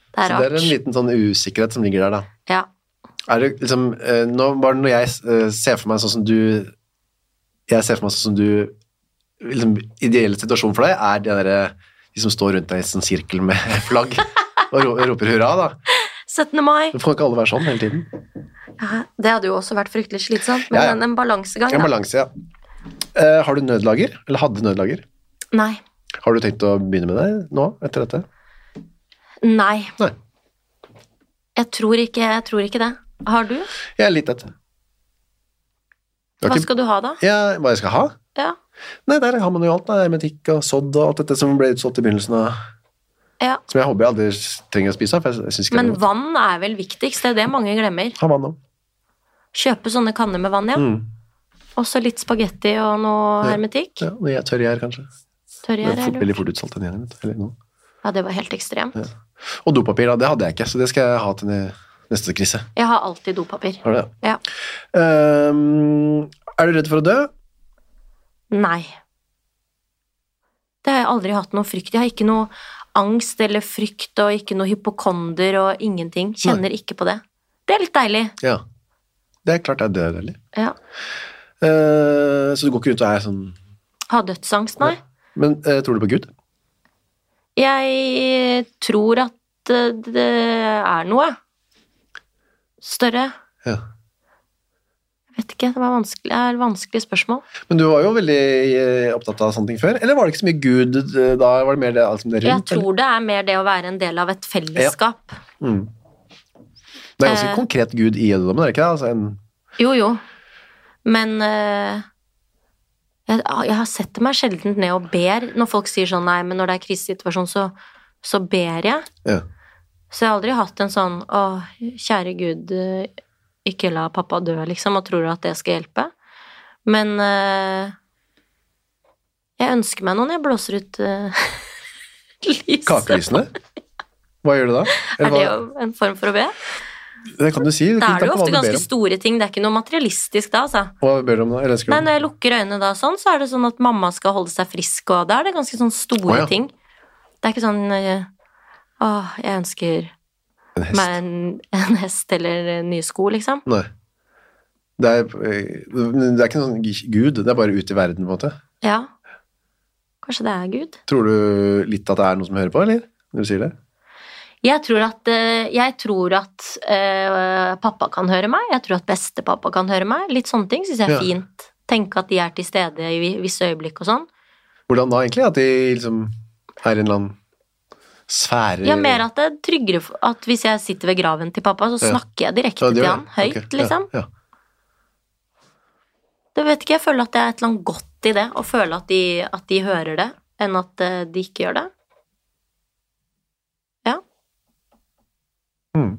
Det er Så det er rart. en liten sånn usikkerhet som ligger der, da. Ja. Er det liksom, eh, nå, bare når jeg eh, ser for meg sånn som du, jeg ser for meg sånn som du, liksom, ideelle situasjon for deg, er de der, de som står rundt deg i sånn sirkel med flagg, og ro- roper hurra, da. syttende mai. Det får ikke alle være sånn hele tiden. Ja, det hadde jo også vært fryktelig slitsomt, men Ja, ja. en, en balansegang, En da. balanse, ja. Eh, har du nødlager? Eller hadde nødlager? Nei. Har du tenkt å begynne med det nå, etter dette? Nei. Nei. Jeg tror ikke, jeg tror ikke det. Har du? Jeg er litt etter. Hva skal du ha da? Ja, hva jeg skal ha? Ja. Nei, der har man jo alt, da, hermetikk og sodd og alt dette som ble utsolgt i begynnelsen av, Ja. som jeg håper jeg aldri trenger å spise av, for jeg, jeg synes ikke Men det er noe. vann er vel viktigst, det er det mange glemmer. Ha vann nå. Kjøpe sånne kanner med vann, ja. Mm. Og så litt spagetti og noe Ja. hermetikk. Ja, og jeg tørr gjær, kanskje. Tørr Det gjær, er fort, eller? veldig fort utsolgt den gjæren, eller noe. Ja, det var helt ekstremt. Ja. Og dopapir, da, det hadde jeg ikke, så det skal jeg ha til ne- neste krise. Jeg har alltid dopapir. Har du det? Ja. Ehm, er du redd for å dø? Nei. Det har jeg aldri hatt noe frykt. Jeg har ikke noe angst eller frykt og ikke noe hypokonder og ingenting. Kjenner ikke på det. Det er litt deilig. Ja. Det er klart det er død, eller? Ja. Eh, så du går ikke rundt og er sånn... Ha dødsangst, nei. Men eh, tror du på Gud? Jeg tror at eh, det er noe større. Ja. Jeg vet ikke, det var vanskelig, det er et vanskelig spørsmål. Men du var jo veldig eh, opptatt av sånne ting før, eller var det ikke så mye Gud eh, da? Var det mer det, alt som det Jeg rundt? tror det er mer det å være en del av et fellesskap. Mm. Det er ganske Eh. konkret Gud i jødedommen, er det ikke det? Altså en... Jo, jo. Men eh, jeg, jeg har sett meg sjelden ned og ber når folk sier sånn, nei, men når det er krisesituasjon, så, så ber jeg. Ja. Så jeg har aldri hatt en sånn, å, kjære Gud, eh, ikke la pappa dø, liksom, og tror at det skal hjelpe. Men eh, jeg ønsker meg noen, jeg blåser ut uh, lyset. Kakelysene? Hva gjør du da? Er Eller det hva? jo en form for å be? Det kan du si. Da er det jo hva ofte du ber ganske om. store ting, det er ikke noe materialistisk da, altså. Hva ber du om da? Eller ønsker du Nei, om? når jeg lukker øynene da sånn, så er det sånn at mamma skal holde seg frisk, og da er det ganske sånn store Å, ja. ting. Det er ikke sånn, eh, åh, jeg ønsker En hest? meg en, en hest eller nye sko, liksom. Nei. Det er, eh, det er ikke noen Gud, det er bare ut i verden, på en måte. Ja. Kanskje det er Gud? Tror du litt at det er noen som hører på, eller? Når du sier det? Jeg tror at, eh, jeg tror at eh, pappa kan høre meg, jeg tror at bestepappa kan høre meg, litt sånne ting synes jeg er Ja. fint. Tenke at de er til stede i vi- visse øyeblikk og sånn. Hvordan da egentlig? At de liksom er i en eller annen sfære? Ja, mer at det er tryggere for- at hvis jeg sitter ved graven til pappa, så Ja. snakker jeg direkte Ja, det til gjør han, det. høyt, Ok, ja, liksom. Ja, Det vet ikke, jeg føler at det er et eller annet godt i det, å føle at de, at de hører det, enn at eh, de ikke gjør det. Ja. Mm.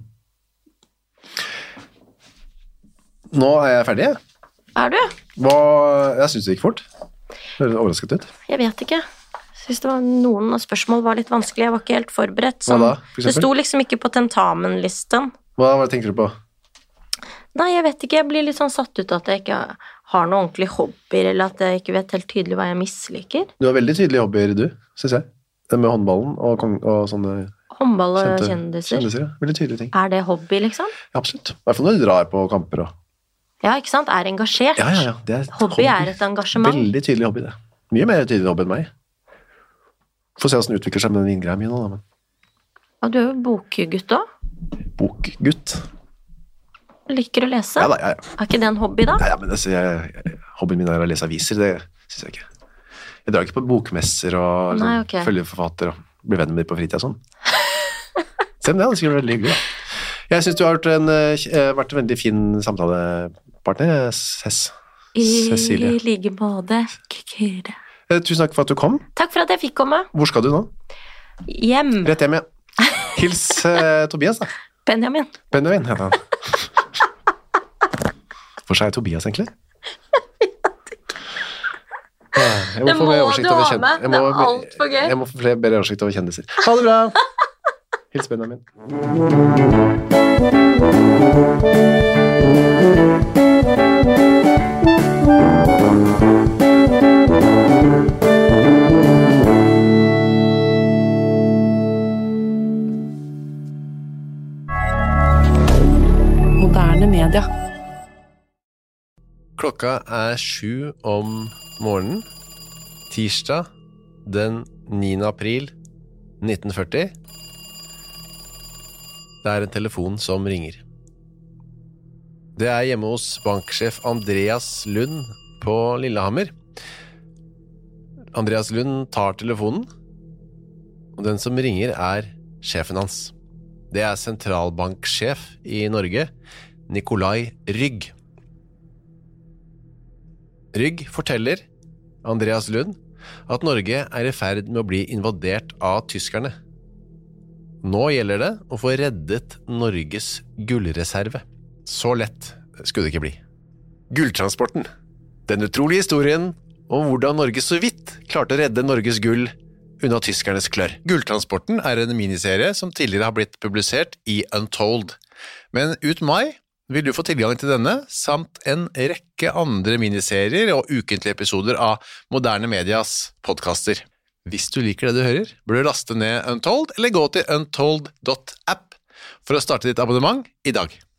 Nå er jeg ferdig. jeg. Er du? Hva, jeg synes det gikk fort. Det høres overrasket ut. Jeg vet ikke. Jeg synes det var noen av spørsmål var litt vanskelig, jeg var ikke helt forberedt. Hva Sånn. da, for Det eksempel? sto liksom ikke på tentamenlisten. Hva, hva tenkte du på? Nei, jeg vet ikke, jeg blir litt sånn satt ut at jeg ikke har noen ordentlige hobbyer, eller at jeg ikke vet helt tydelig hva jeg misliker. Du har veldig tydelige hobbyer, du, synes jeg. Det med håndballen og, kong- og sånne Håndball og kjente- kjendiser. kjendiser. Ja. Veldig tydelige ting. Er det hobby, liksom? Ja, absolutt. I hvert fall når du drar på kamper. Og... Ja, ikke sant? Er engasjert. Ja, ja, ja. Det er et Hobby er et engasjement. Veldig tydelig hobby, det. Mye mer tydelig hobby enn meg. Får se hvordan det utvikler seg med den vingreia mi nå, da, men Og du er jo bokgutt også. bokgutt. Liker å lese. Ja da, ja, ja. Er ikke det en hobby, da? Nei, ja, men altså, jeg, jeg, hobbyen min er å lese aviser, det synes jeg ikke. Jeg drar ikke på bokmesser og liksom, Nei, ok. følger forfatter og blir venn med dem på fritida og sånn. Se, men det hadde sikkert vært veldig hyggelig, da. Jeg synes du har vært en, eh, vært en veldig fin samtalepartner, Cess. Cecilie. I like måte. Kikure. Eh, Tusen takk for at du kom. Takk for at jeg fikk komme. Hvor skal du nå? Hjem. Rett hjem, ja. Hils eh, Tobias, da. Benjamin. Benjamin heter han. Hvor seg er Tobias, egentlig? Jeg Det få må mer du oversikt ha over kjen- med. jeg Det må- er alt for gøy. Jeg må få flere bedre oversikt over kjendiser. Ha det bra! Hils Benjamin. Moderne media. Klokka er sju om morgenen, tirsdag den niende april nitten førti. Det er en telefon som ringer. Det er hjemme hos banksjef Andreas Lund på Lillehammer. Andreas Lund tar telefonen, og den som ringer er sjefen hans. Det er sentralbanksjef i Norge, Nicolai Rygg. Rygg forteller Andreas Lund at Norge er i ferd med å bli invadert av tyskerne. Nå gjelder det å få reddet Norges gullreserve. Så lett skulle det ikke bli. Gulltransporten. Den utrolige historien om hvordan Norge så vidt klarte å redde Norges gull unna tyskernes klør. Gulltransporten er en miniserie som tidligere har blitt publisert i Untold. Men ut mai vil du få tilgang til denne, samt en rekke andre miniserier og ukentlige episoder av Moderne Medias podcaster. Hvis du liker det du hører, bør du laste ned Untold eller gå til untold dot app for å starte ditt abonnement i dag.